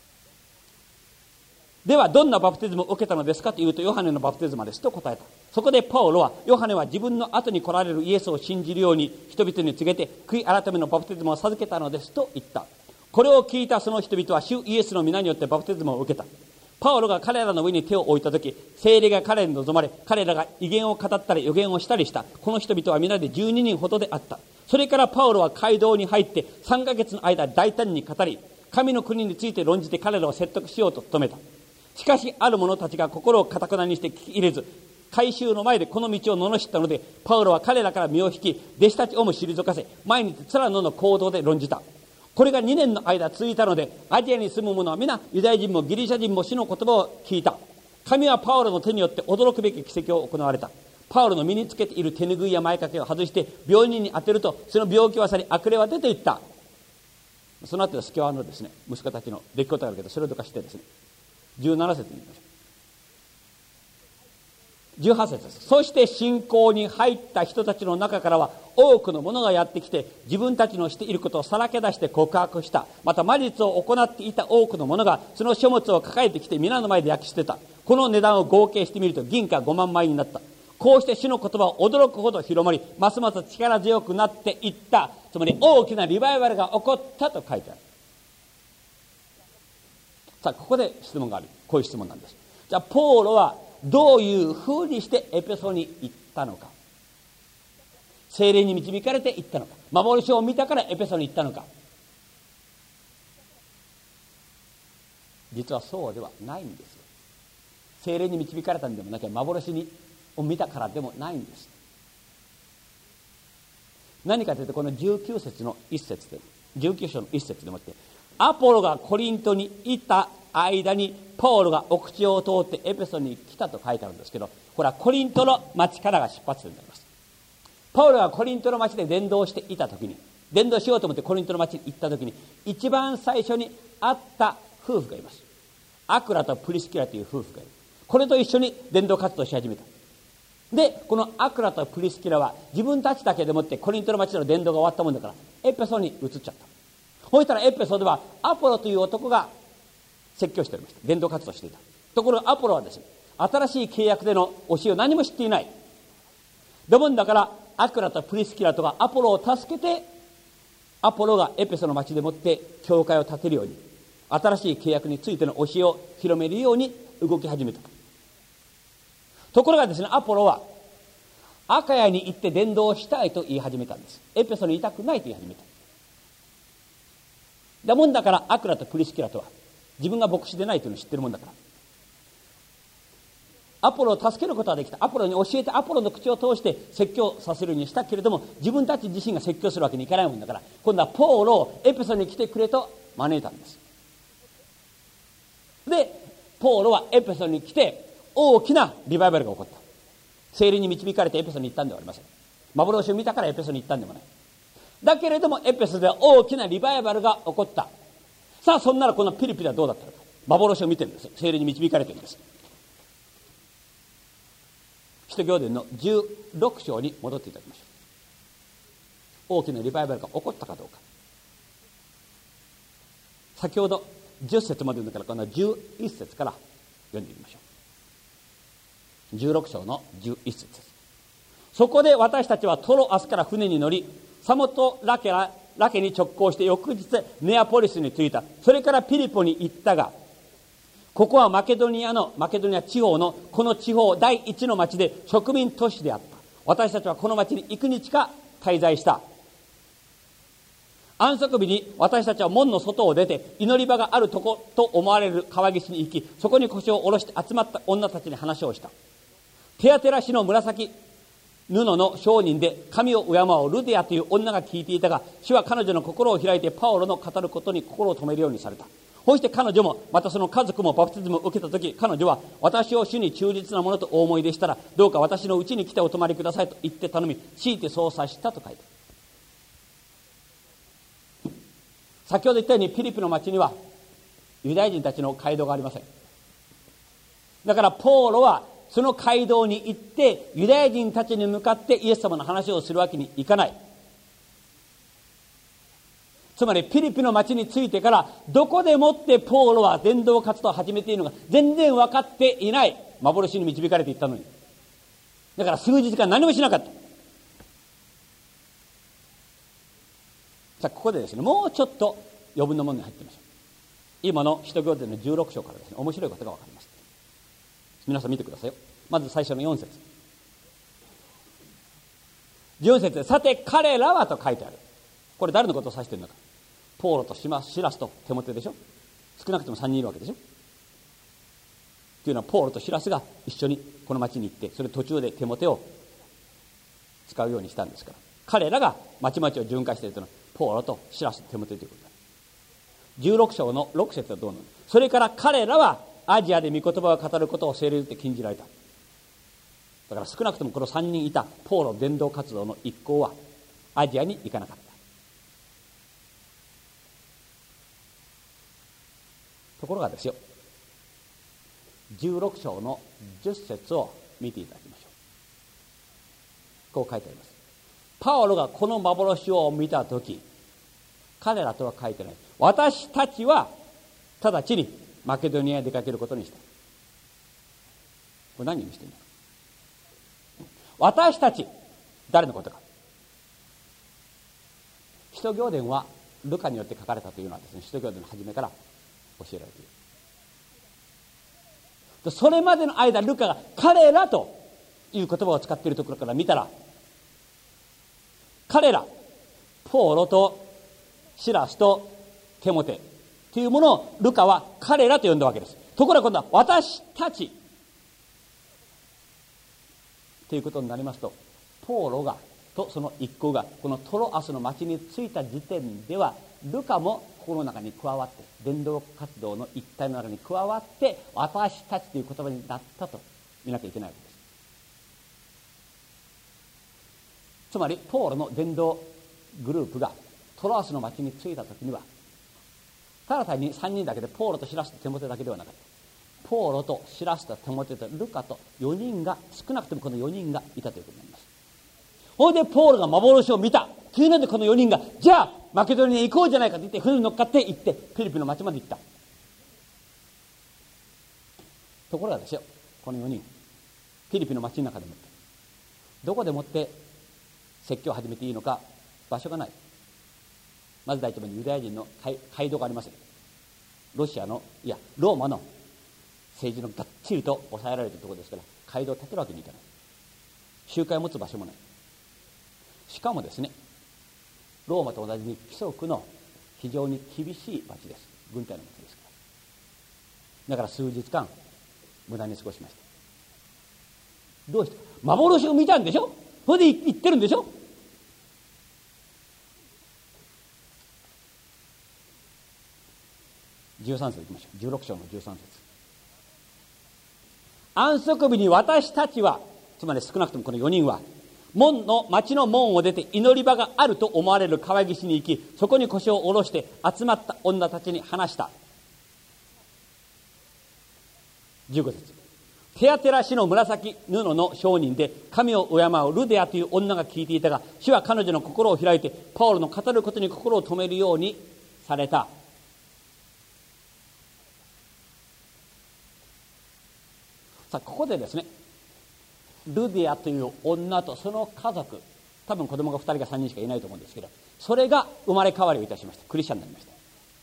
ではどんなバプテスマを受けたのですかというと、ヨハネのバプテスマですと答えた。そこでパウロは、ヨハネは自分の後に来られるイエスを信じるように人々に告げて悔い改めのバプテスマを授けたのですと言った。これを聞いたその人々は主イエスの皆によってバプテスマを受けた。パウロが彼らの上に手を置いたとき、聖霊が彼らに望まれ、彼らが異言を語ったり予言をしたりした。この人々は皆でじゅうににんほどであった。それからパウロは街道に入ってさんかげつの間大胆に語り、神の国について論じて彼らを説得しようと努めた。しかしある者たちが心を堅くなにして聞き入れず、改宗の前でこの道を罵ったので、パウロは彼らから身を引き、弟子たちをも退かせ、毎日つらのの行動で論じた。これがにねんの間続いたので、アジアに住む者は皆ユダヤ人もギリシャ人も主の言葉を聞いた。神はパウロの手によって驚くべき奇跡を行われた。パウロの身につけている手拭いや前掛けを外して病人に当てると、その病気は去り悪霊は出ていった。その後でスケワのですね、息子たちの出来事があるけど、それをどかしてですね、じゅうなな節に見ましょう。じゅうはち節です。そして信仰に入った人たちの中からは多くの者がやってきて、自分たちのしていることをさらけ出して告白した。また魔術を行っていた多くの者がその書物を抱えてきて皆の前で焼き捨てた。この値段を合計してみると銀貨ごまんまいになった。こうして主の言葉を驚くほど広まり、ますます力強くなっていった。つまり大きなリバイバルが起こったと書いてある。さあここで質問がある。こういう質問なんです。じゃあポーロはどういうふうにしてエペソに行ったのか。聖霊に導かれて行ったのか。幻を見たからエペソに行ったのか。実はそうではないんですよ。聖霊に導かれたんでもなきゃ、幻にを見たからでもないんです。何かというと、このじゅうきゅう節の一節で、じゅうきゅう章の一節でもって、アポロがコリントにいた間にパウロが奥地を通ってエペソに来たと書いてあるんですけど、これはコリントの町からが出発点になります。パウロがコリントの町で伝道していた時に、伝道しようと思ってコリントの町に行った時に、一番最初に会った夫婦がいます。アクラとプリスキラという夫婦がいる。これと一緒に伝道活動し始めた。でこのアクラとプリスキラは自分たちだけでもってコリントの町の伝道が終わったもんだからエペソに移っちゃった。そしたらエペソではアポロという男が説教しておりました。伝道活動していた。ところがアポロはですね、新しい契約での教えを何も知っていない。だもんだからアクラとプリスキラとかアポロを助けて、アポロがエペソの町でもって教会を建てるように、新しい契約についての教えを広めるように動き始めた。ところがですね、アポロはアカヤに行って伝道したいと言い始めたんです。エペソにいたくないと言い始めた。だもんだからアクラとプリスキラとは自分が牧師でないというのを知ってるもんだから、 アポロを助けることはできた。アポロに教えてアポロの口を通して説教させるようにしたけれども、自分たち自身が説教するわけにいかないもんだから、今度はポールをエペソに来てくれと招いたんです。でポールはエペソに来て大きなリバイバルが起こった。聖霊に導かれてエペソに行ったんではありません。幻を見たからエペソに行ったんでもない。だけれどもエペソでは大きなリバイバルが起こった。さあそんならこのピリピリはどうだったのか。幻を見てるんです。聖霊に導かれてるんです。使徒行伝のじゅうろく章に戻っていただきましょう。大きなリバイバルが起こったかどうか。先ほどじゅっ節まで読んだから、このじゅういっ節から読んでみましょう。じゅうろく章のじゅういっ節です。そこで私たちはトロアスから船に乗り、サモトラケララケに直行して翌日ネアポリスに着いた。それからピリポに行ったが、ここはマケドニアのマケドニア地方のこの地方第一の町で植民都市であった。私たちはこの町に幾日か滞在した。安息日に私たちは門の外を出て祈り場があるとこと思われる川岸に行き、そこに腰を下ろして集まった女たちに話をした。テアテラ氏の紫布の商人で神を敬うルデアという女が聞いていたが、主は彼女の心を開いてパオロの語ることに心を止めるようにされた。こうして彼女もまたその家族もバプテスマを受けたとき、彼女は私を主に忠実なものとお思いでしたら、どうか私のうちに来てお泊まりくださいと言って頼み、強いてそうさしたと書いてある。先ほど言ったようにピリピの町にはユダヤ人たちの街道がありません。だからポーロはその街道に行ってユダヤ人たちに向かってイエス様の話をするわけにいかない。つまりピリピの町に着いてからどこでもってポーロは伝道活動を始めているのか全然分かっていない。幻に導かれていったのに。だから数日間何もしなかった。さあここでですね、もうちょっと余分なものに入ってみましょう。今の使徒行伝のじゅうろく章からですね、面白いことが分かります。皆さん見てくださいよ。まず最初のよん節。じゅうよん節で、さて彼らはと書いてある。これ誰のことを指しているのか。ポーロとシラスとテモテでしょ。少なくともさんにんいるわけでしょ。というのはポーロとシラスが一緒にこの町に行って、それ途中でテモテを使うようにしたんですから、彼らが町々を巡回しているというのはポーロとシラスとテモテということだ。じゅうろく章のろく節はどうなの。それから彼らはアジアで御言葉を語ることを聖霊によって禁じられた。だから少なくともこのさんにんいたポーロ伝道活動の一行はアジアに行かなかった。ところがですよ、じゅうろく章のじゅっ節を見ていただきましょう。こう書いてあります。パオロがこの幻を見たとき、彼らとは書いてない。私たちは直ちにマケドニアへ出かけることにした。これ何をしているのか。私たち、誰のことか。使徒行伝はルカによって書かれたというのはですね、使徒行伝の初めから教えられている。それまでの間ルカが彼らという言葉を使っているところから見たら、彼らポーロとシラスとテモテというものをルカは彼らと呼んだわけです。ところが今度は私たちということになりますと、ポーロがとその一行がこのトロアスの町に着いた時点ではルカもこの中に加わって、伝道活動の一体の中に加わって私たちという言葉になったと見なきゃいけないわけです。つまりポーロの伝道グループがトロアスの町に着いた時には、ただ単にさんにんだけでポーロとシラスとテモテだけではなかった。ポーロとシラスとテモテとルカとよにんが、少なくともこのよにんがいたということになります。ほいでポーロが幻を見たというので、このよにんがじゃあマケドニアに行こうじゃないかと言って船に乗っかって行ってピリピの町まで行った。ところがですよ、このよにんピリピの町の中でもってどこでもって説教を始めていいのか場所がない。まず第一番にユダヤ人の街道がありません。ロシアのいやローマの政治のがっちりと抑えられているところですから、街道を建てるわけにいかない。集会を持つ場所もない。しかもですね、ローマと同じに規則の非常に厳しい町です。軍隊の町ですから。だから数日間無駄に過ごしました。 どうして幻を見たんでしょ。それで言ってるんでしょ。じゅうさん節いきましょう。じゅうろく章のじゅうさん節。安息日に私たちは、つまり少なくともこのよにんは、門の町の門を出て祈り場があると思われる川岸に行き、そこに腰を下ろして集まった女たちに話した。じゅうご節。テアテラ氏の紫布の商人で神を敬うルデアという女が聞いていたが、主は彼女の心を開いてパウロの語ることに心を止めるようにされた。さあここでですね、ルデアという女とその家族、多分子供がふたりかさんにんしかいないと思うんですけど、それが生まれ変わりをいたしました。クリスチャンになりました。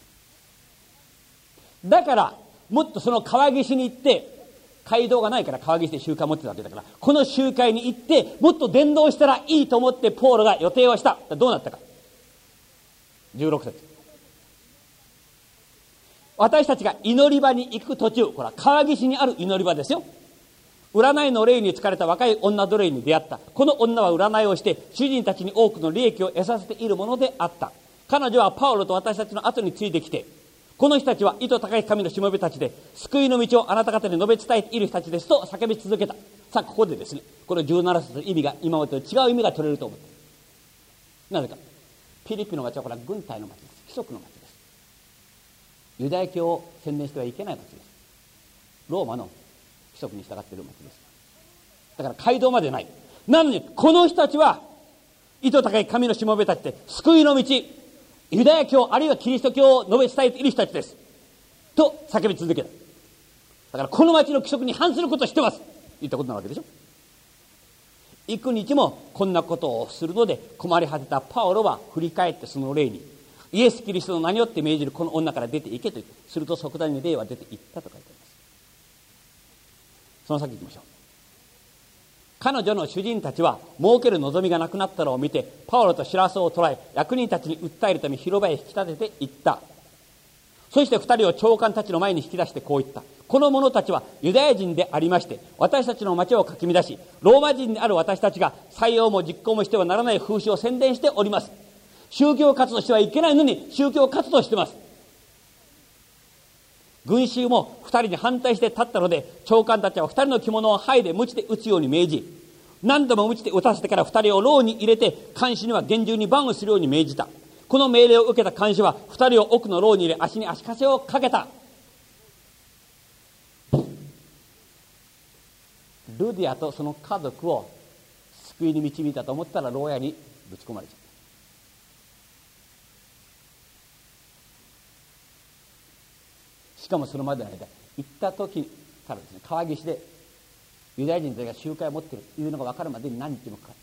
だからもっとその川岸に行って、街道がないから川岸で集会を持ってたわけだから、この集会に行ってもっと伝道したらいいと思ってポールが予定をした。どうなったか。じゅうろく節。私たちが祈り場に行く途中、これは川岸にある祈り場ですよ。占いの霊に疲れた若い女奴隷に出会った。この女は占いをして主人たちに多くの利益を得させているものであった。彼女はパウロと私たちの後についてきて、この人たちは意図高い神のしもべたちで、救いの道をあなた方に述べ伝えている人たちですと叫び続けた。さあここでですね、このじゅうなな節の意味が今までと違う意味が取れると思っている。なぜか、ピリピの町はこれは軍隊の町です。貴族の町です。ユダヤ教を宣伝してはいけない町です。ローマの規則に従っている町です。だから街道までない。なのにこの人たちは意図高い神のしもべたちで、救いの道、ユダヤ教あるいはキリスト教を述べ伝えている人たちですと叫び続けた。だからこの町の規則に反することをしてます、言ったことなわけでしょ。幾日もこんなことをするので困り果てたパウロは振り返ってその霊に、イエス・キリストの名によって命じるこの女から出ていけと言って、すると即座に霊は出ていったと書いてあります。その先行きましょう。彼女の主人たちは儲ける望みがなくなったのを見て、パウロとシラスを捕らえ、役人たちに訴えるため広場へ引き立てていった。そして二人を長官たちの前に引き出してこう言った。この者たちはユダヤ人でありまして、私たちの町をかき乱し、ローマ人である私たちが採用も実行もしてはならない風習を宣伝しております。宗教活動してはいけないのに宗教活動してます。群衆も二人に反対して立ったので、長官たちは二人の着物を剥いで鞭で打つように命じ、何度も鞭で打たせてから二人を牢に入れて、看守には厳重に番をするように命じた。この命令を受けた看守は二人を奥の牢に入れ、足に足かせをかけた。ルディアとその家族を救いに導いたと思ったら牢屋にぶち込まれちゃった。しかもそのまでの間、行った時からですね、川岸でユダヤ人たちが集会を持っているというのが分かるまでに何日もかかった。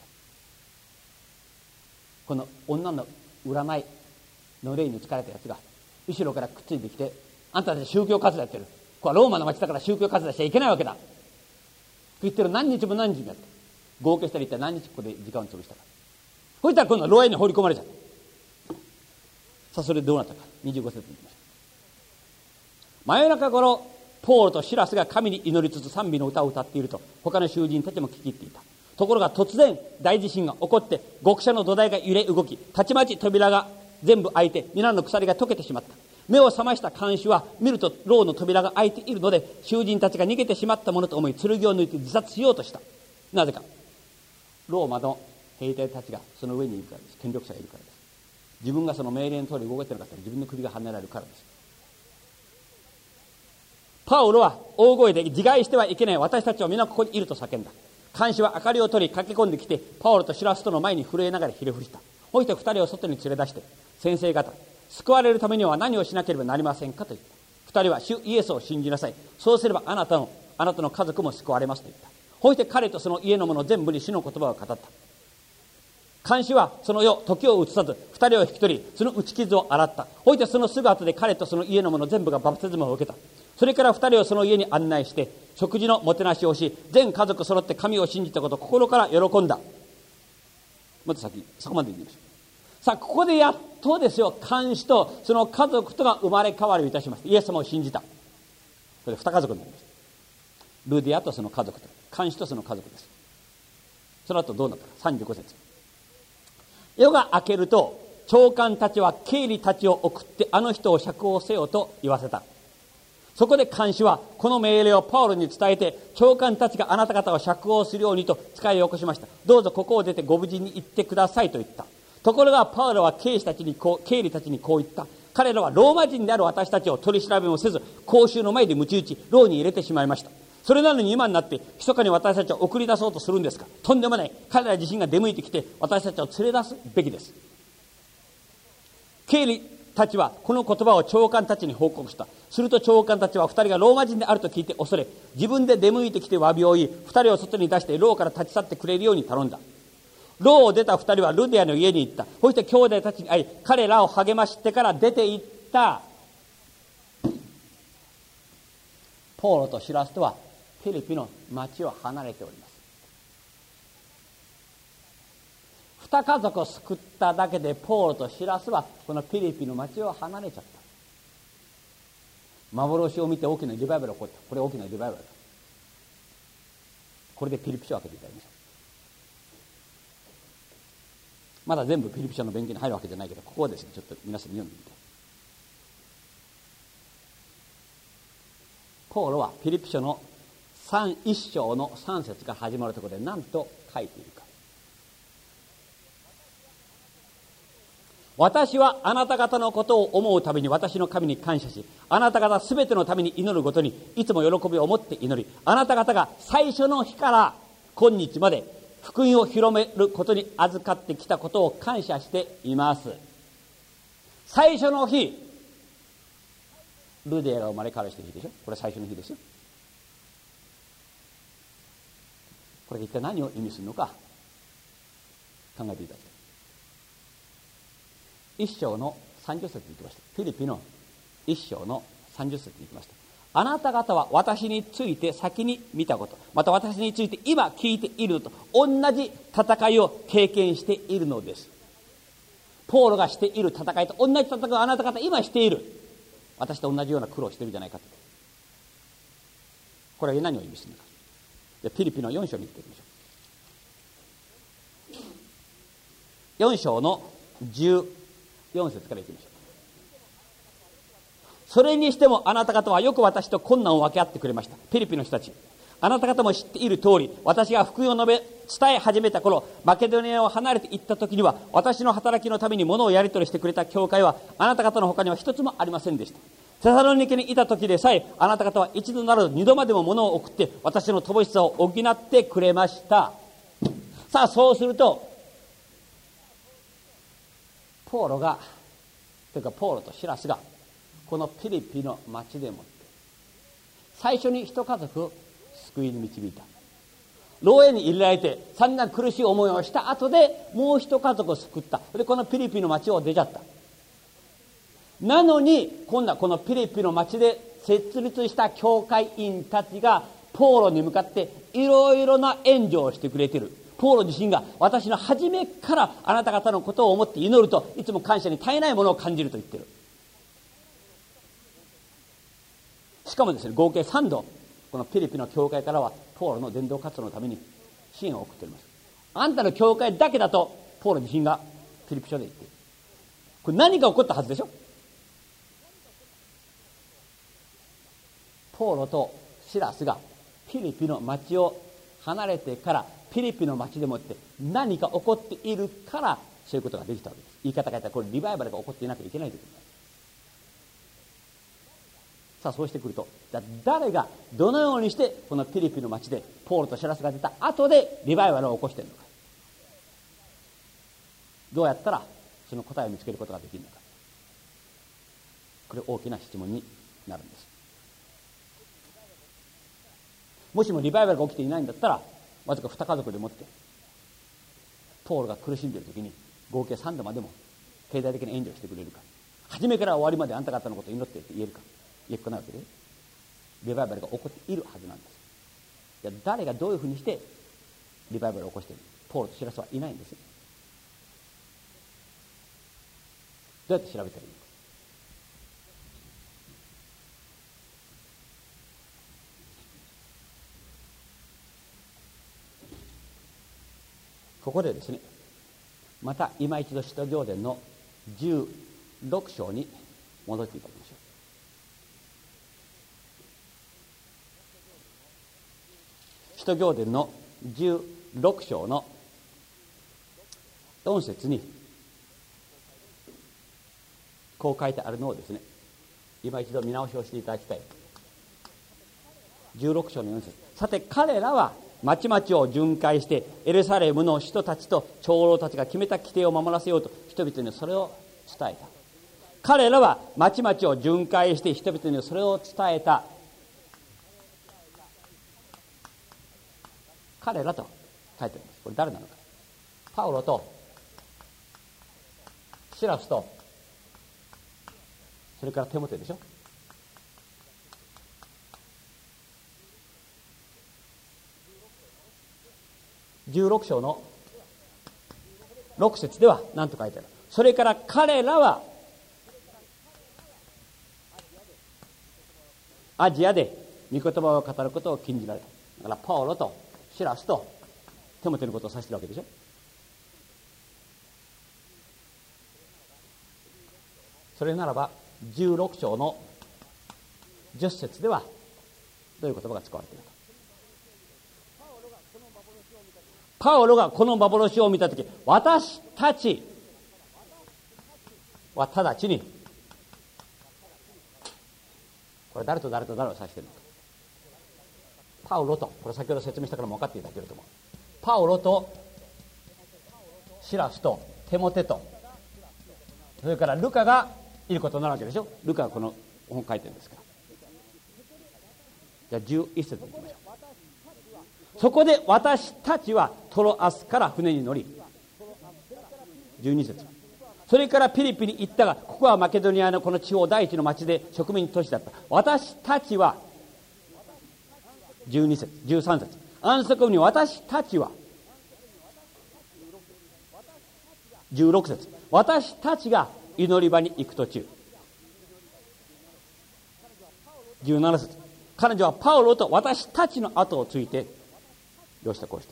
この女の占いの霊に疲れたやつが後ろからくっついてきて、あんたたち宗教活動やってる、これはローマの町だから宗教活動しちゃいけないわけだと言ってる。何日も何日もやって、合計したら一体何日ここで時間を潰したか。そしたら今度は牢屋に放り込まれちゃった。さあそれでどうなったか、にじゅうご節にいきましょう。真夜中頃、ポールとシラスが神に祈りつつ賛美の歌を歌っていると、他の囚人たちも聞き入っていた。ところが突然大地震が起こって、獄舎の土台が揺れ動き、たちまち扉が全部開いて、皆の鎖が解けてしまった。目を覚ました看守は見ると牢の扉が開いているので、囚人たちが逃げてしまったものと思い、剣を抜いて自殺しようとした。なぜか、ローマの兵隊たちがその上にいるからです。権力者がいるからです。自分がその命令の通り動けてなかったら自分の首がはねられるからです。パウロは大声で自害してはいけない、私たちは皆ここにいると叫んだ。看守は明かりを取り駆け込んできて、パウロとシラスとの前に震えながらひれ伏した。そして二人を外に連れ出して、先生方、救われるためには何をしなければなりませんかと言った。二人は主イエスを信じなさい、そうすればあなたのあなたの家族も救われますと言った。そして彼とその家の者全部に主の言葉を語った。看守はその夜時を移さず二人を引き取り、その打ち傷を洗った。そしてそのすぐ後で彼とその家の者全部がバプテスマを受けた。それから二人をその家に案内して食事のもてなしをし、全家族揃って神を信じたことを心から喜んだ。もっと先そこまで言いましょう。さあここでやっとですよ、看守とその家族とが生まれ変わりいたしました。イエス様を信じた。それで二家族になりました。 ルディアとその家族と看守とその家族です。その後どうなったか。さんじゅうご節。夜が明けると長官たちは経理たちを送ってあの人を釈放せよと言わせた。そこで看守はこの命令をパウロに伝えて、長官たちがあなた方を釈放するようにと使い起こしました。どうぞここを出てご無事に行ってくださいと言った。ところがパウロは経理たちにこう経理たちにこう言った。彼らはローマ人である私たちを取り調べもせず、公衆の前で鞭打ち牢に入れてしまいました。それなのに今になって密かに私たちを送り出そうとするんですか。とんでもない。彼ら自身が出向いてきて私たちを連れ出すべきです。経理たちはこの言葉を長官たちに報告した。すると長官たちは二人がローマ人であると聞いて恐れ、自分で出向いてきて詫びを言い、二人を外に出して牢から立ち去ってくれるように頼んだ。牢を出た二人はルディアの家に行った。そして兄弟たちに会い、彼らを励ましてから出て行った。ポーロとシラスとはフィリピの町を離れております。二家族を救っただけでポーロとシラスはこのフィリピの町を離れちゃった。幻を見て大きなリバイバルが起こった。これ大きなリバイバルだ。これでフィリピ書を開けていただきましょう。まだ全部フィリピ書の勉強に入るわけじゃないけど、ここをですねちょっと皆さんに読んでみて。ポーロはフィリピ書のさん一章のさん節から始まるところで何と書いているか。私はあなた方のことを思うたびに私の神に感謝し、あなた方すべてのために祈るごとにいつも喜びを持って祈り、あなた方が最初の日から今日まで福音を広めることに預かってきたことを感謝しています。最初の日、ルディアが生まれ変わらしてる日でしょ。これ最初の日ですよ。これが一体何を意味するのか考えていただきたい。一章のさんじゅっ節に行きました。フィリピの一章のさんじゅっ節に行きました。あなた方は私について先に見たこと、また私について今聞いているのと同じ戦いを経験しているのです。ポーロがしている戦いと同じ戦いをあなた方今している。私と同じような苦労をしているじゃないかと。これは何を意味するのか。でフィリピのよん章に行ってみましょう。よん章のじゅうよん節からいきましょう。それにしてもあなた方はよく私と困難を分け合ってくれました。フィリピの人たち、あなた方も知っている通り、私が福音を述べ伝え始めた頃、マケドニアを離れて行った時には私の働きのために物をやり取りしてくれた教会はあなた方の他には一つもありませんでした。テサロニケにいた時でさえあなた方は一度ならず二度までも物を送って私の乏しさを補ってくれました。さあそうするとポーロがというかポーロとシラスがこのフィリピの町でもって最初に一家族を救いに導いた。牢屋に入れられて散々苦しい思いをした後でもう一家族を救った。でこのフィリピの町を出ちゃった。なのに今度はこのフィリピの町で設立した教会員たちがポーロに向かっていろいろな援助をしてくれている。ポーロ自身が私の初めからあなた方のことを思って祈るといつも感謝に絶えないものを感じると言っている。しかもですね、合計さんどこのフィリピの教会からはポーロの伝道活動のために支援を送っております。あんたの教会だけだとポーロ自身がフィリピ書で言っている。これ何か起こったはずでしょ。ポーロとシラスがフィリピの町を離れてからフィリピの町でもって何か起こっているからそういうことができたわけです。言い方変えたらこれリバイバルが起こっていなきゃいけないということです。さあそうしてくるとじゃあ誰がどのようにしてこのフィリピの町でポールとシラスが出た後でリバイバルを起こしているのか、どうやったらその答えを見つけることができるのか、これ大きな質問になるんです。もしもリバイバルが起きていないんだったらわずかに家族でもってポールが苦しんでいる時に合計さんどまでも経済的に援助してくれるか、初めから終わりまであんた方のことを祈ってって言えるか、言えっこないわけでリバイバルが起こっているはずなんです。じゃあ誰がどういうふうにしてリバイバルを起こしているのか、ポールとシラスはいないんです。どうやって調べたらいいのか。 ここでですね、また今一度使徒行伝のじゅうろく章に戻っていただきましょう。使徒行伝のじゅうろく章のよん節にこう書いてあるのをですね、今一度見直しをしていただきたい。じゅうろく章のよん節。さて彼らは町々を巡回してエルサレムの人たちと長老たちが決めた規定を守らせようと人々にそれを伝えた。彼らは町々を巡回して人々にそれを伝えた。彼らと書いてあります。これ誰なのか。パウロとシラスとそれからテモテでしょ。じゅうろく章のろく節では何と書いてある。それから彼らはアジアで御言葉を語ることを禁じられた。だからパウロとシラスとテモテのことを指してるわけでしょ。それならばじゅうろく章のじゅっ節ではどういう言葉が使われているか。パウロがこの幻を見たとき、私たちは直ちに、これ誰と誰と誰を指しているのか。パウロと、これ先ほど説明したからも分かっていただけると思う。パウロとシラスとテモテと、それからルカがいることになるわけでしょ。ルカがこの本書いてるんですから。じゃあじゅういち節に行きましょう。そこで私たちはトロアスから船に乗り、じゅうに節。それからピリピに行ったが、ここはマケドニアのこの地方第一の町で植民都市だった。私たちはじゅうに節、じゅうさん節。安息日に私たちはじゅうろく節。私たちが祈り場に行く途中。じゅうなな節。彼女はパウロと私たちの後をついてどうしたこうした。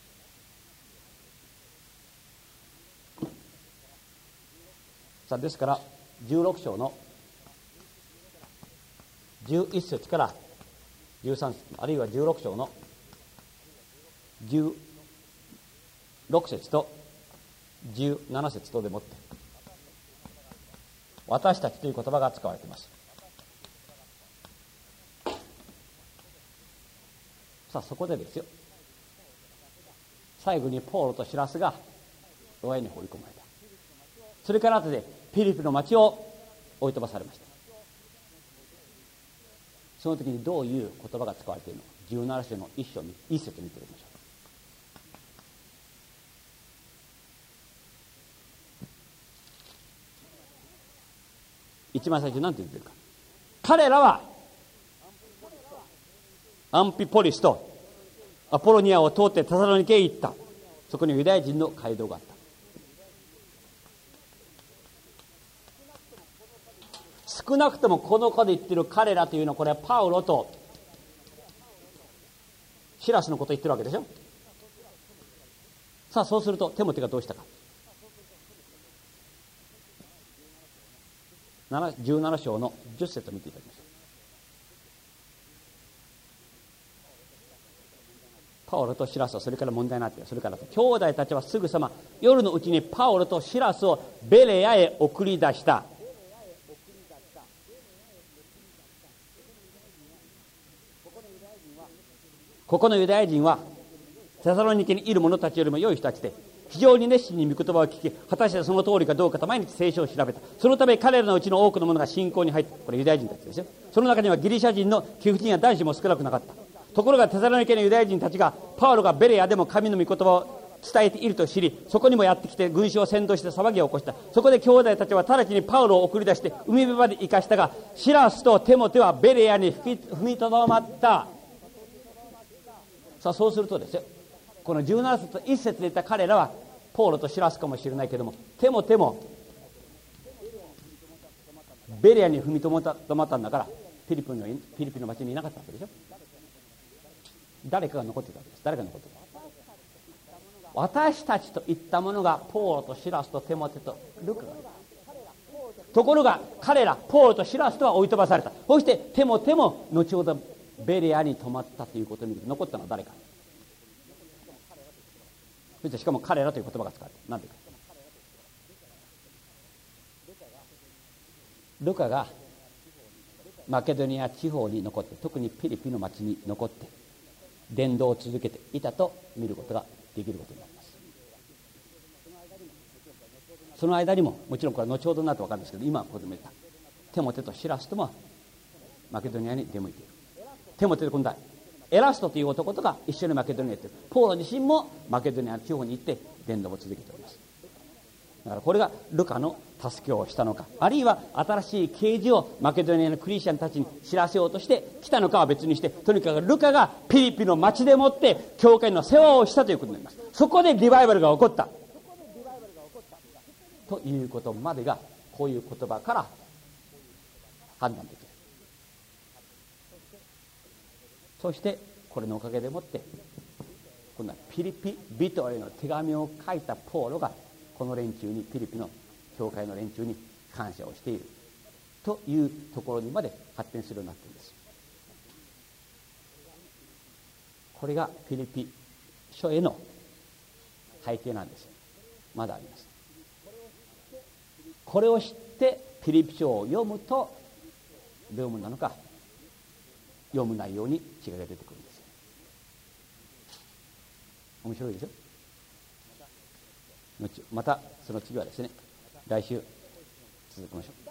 さあですからじゅうろく章のじゅういち節からじゅうさん節、あるいはじゅうろく章のじゅうろく節とじゅうなな節とでもって私たちという言葉が使われています。さあそこでですよ、最後にポールとシラスが牢屋に放り込まれた。それから後でピリピの町を追い飛ばされました。その時にどういう言葉が使われているのか、じゅうなな章の一章に一節見てみましょう。一番最初何て言ってるか。彼らはアンピポリスとアポロニアを通ってテサロニケへ行った。そこにユダヤ人の街道があった。少なくともこの子で言ってる彼らというのは、これはパウロとシラスのことを言ってるわけでしょ。さあそうするとテモテがどうしたか。じゅうなな章のじゅっ節を見ていただきましょう。パウロとシラスはそれから問題になっている。それから兄弟たちはすぐさま夜のうちにパウロとシラスをベレアへ送り出した。ここのユダヤ人はテサロニケにいる者たちよりも良い人たちで、非常に熱心に御言葉を聞き、果たしてその通りかどうかと毎日聖書を調べた。そのため彼らのうちの多くの者が信仰に入った。これユダヤ人たちですよ。その中にはギリシャ人の寄付人や男子も少なくなかった。ところがテサロニケのユダヤ人たちがパウロがベレアでも神の御言葉を伝えていると知り、そこにもやってきて群衆を先導して騒ぎを起こした。そこで兄弟たちは直ちにパウロを送り出して海辺まで行かしたが、シラスとテモテはベレアに踏みとどまった。さあそうするとですよ、このじゅうなな節といち節で言った彼らはポールとシラスかもしれないけども、テモテもベレアに踏みとどまったんだから、フィリピンのフィリピンの町にいなかったわけでしょ。誰かが残ってたわけです。誰が残ってた。 私たちといったものがポーロとシラスとテモテとルカがいた。ところが彼らポーロとシラスとは追い飛ばされた。そしてテモテも後ほどベレアに泊まったということに残ったのは誰か。そしてしかも彼らという言葉が使われている。何でか。ルカがマケドニア地方に残って、特にピリピの町に残って伝道を続けていたと見ることができることになります。その間にも、もちろんこれは後ほどになると分かるんですけど、今ここでも言ったテモテとシラスともマケドニアに出向いている。テモテと今度はエラストという男とが一緒にマケドニアに行っている。ポーロ自身もマケドニア地方に行って伝道を続けております。だからこれがルカの助けをしたのか、あるいは新しい啓示をマケドニアのクリスチャンたちに知らせようとして来たのかは別にして、とにかくルカがピリピの町でもって教会の世話をしたということになります。そこでリバイバルが起こったということまでが、こういう言葉から判断できる。そしてこれのおかげでもって今度はピリピ人への手紙を書いたポーロがこの連中に、ピリピの教会の連中に感謝をしているというところにまで発展するようになっているんです。これがピリピ書への背景なんです。まだあります。これを知ってピリピ書を読むとどういうものなのか、読む内容に違いが出てくるんです。面白いでしょ。またその次はですね、来週続きましょう。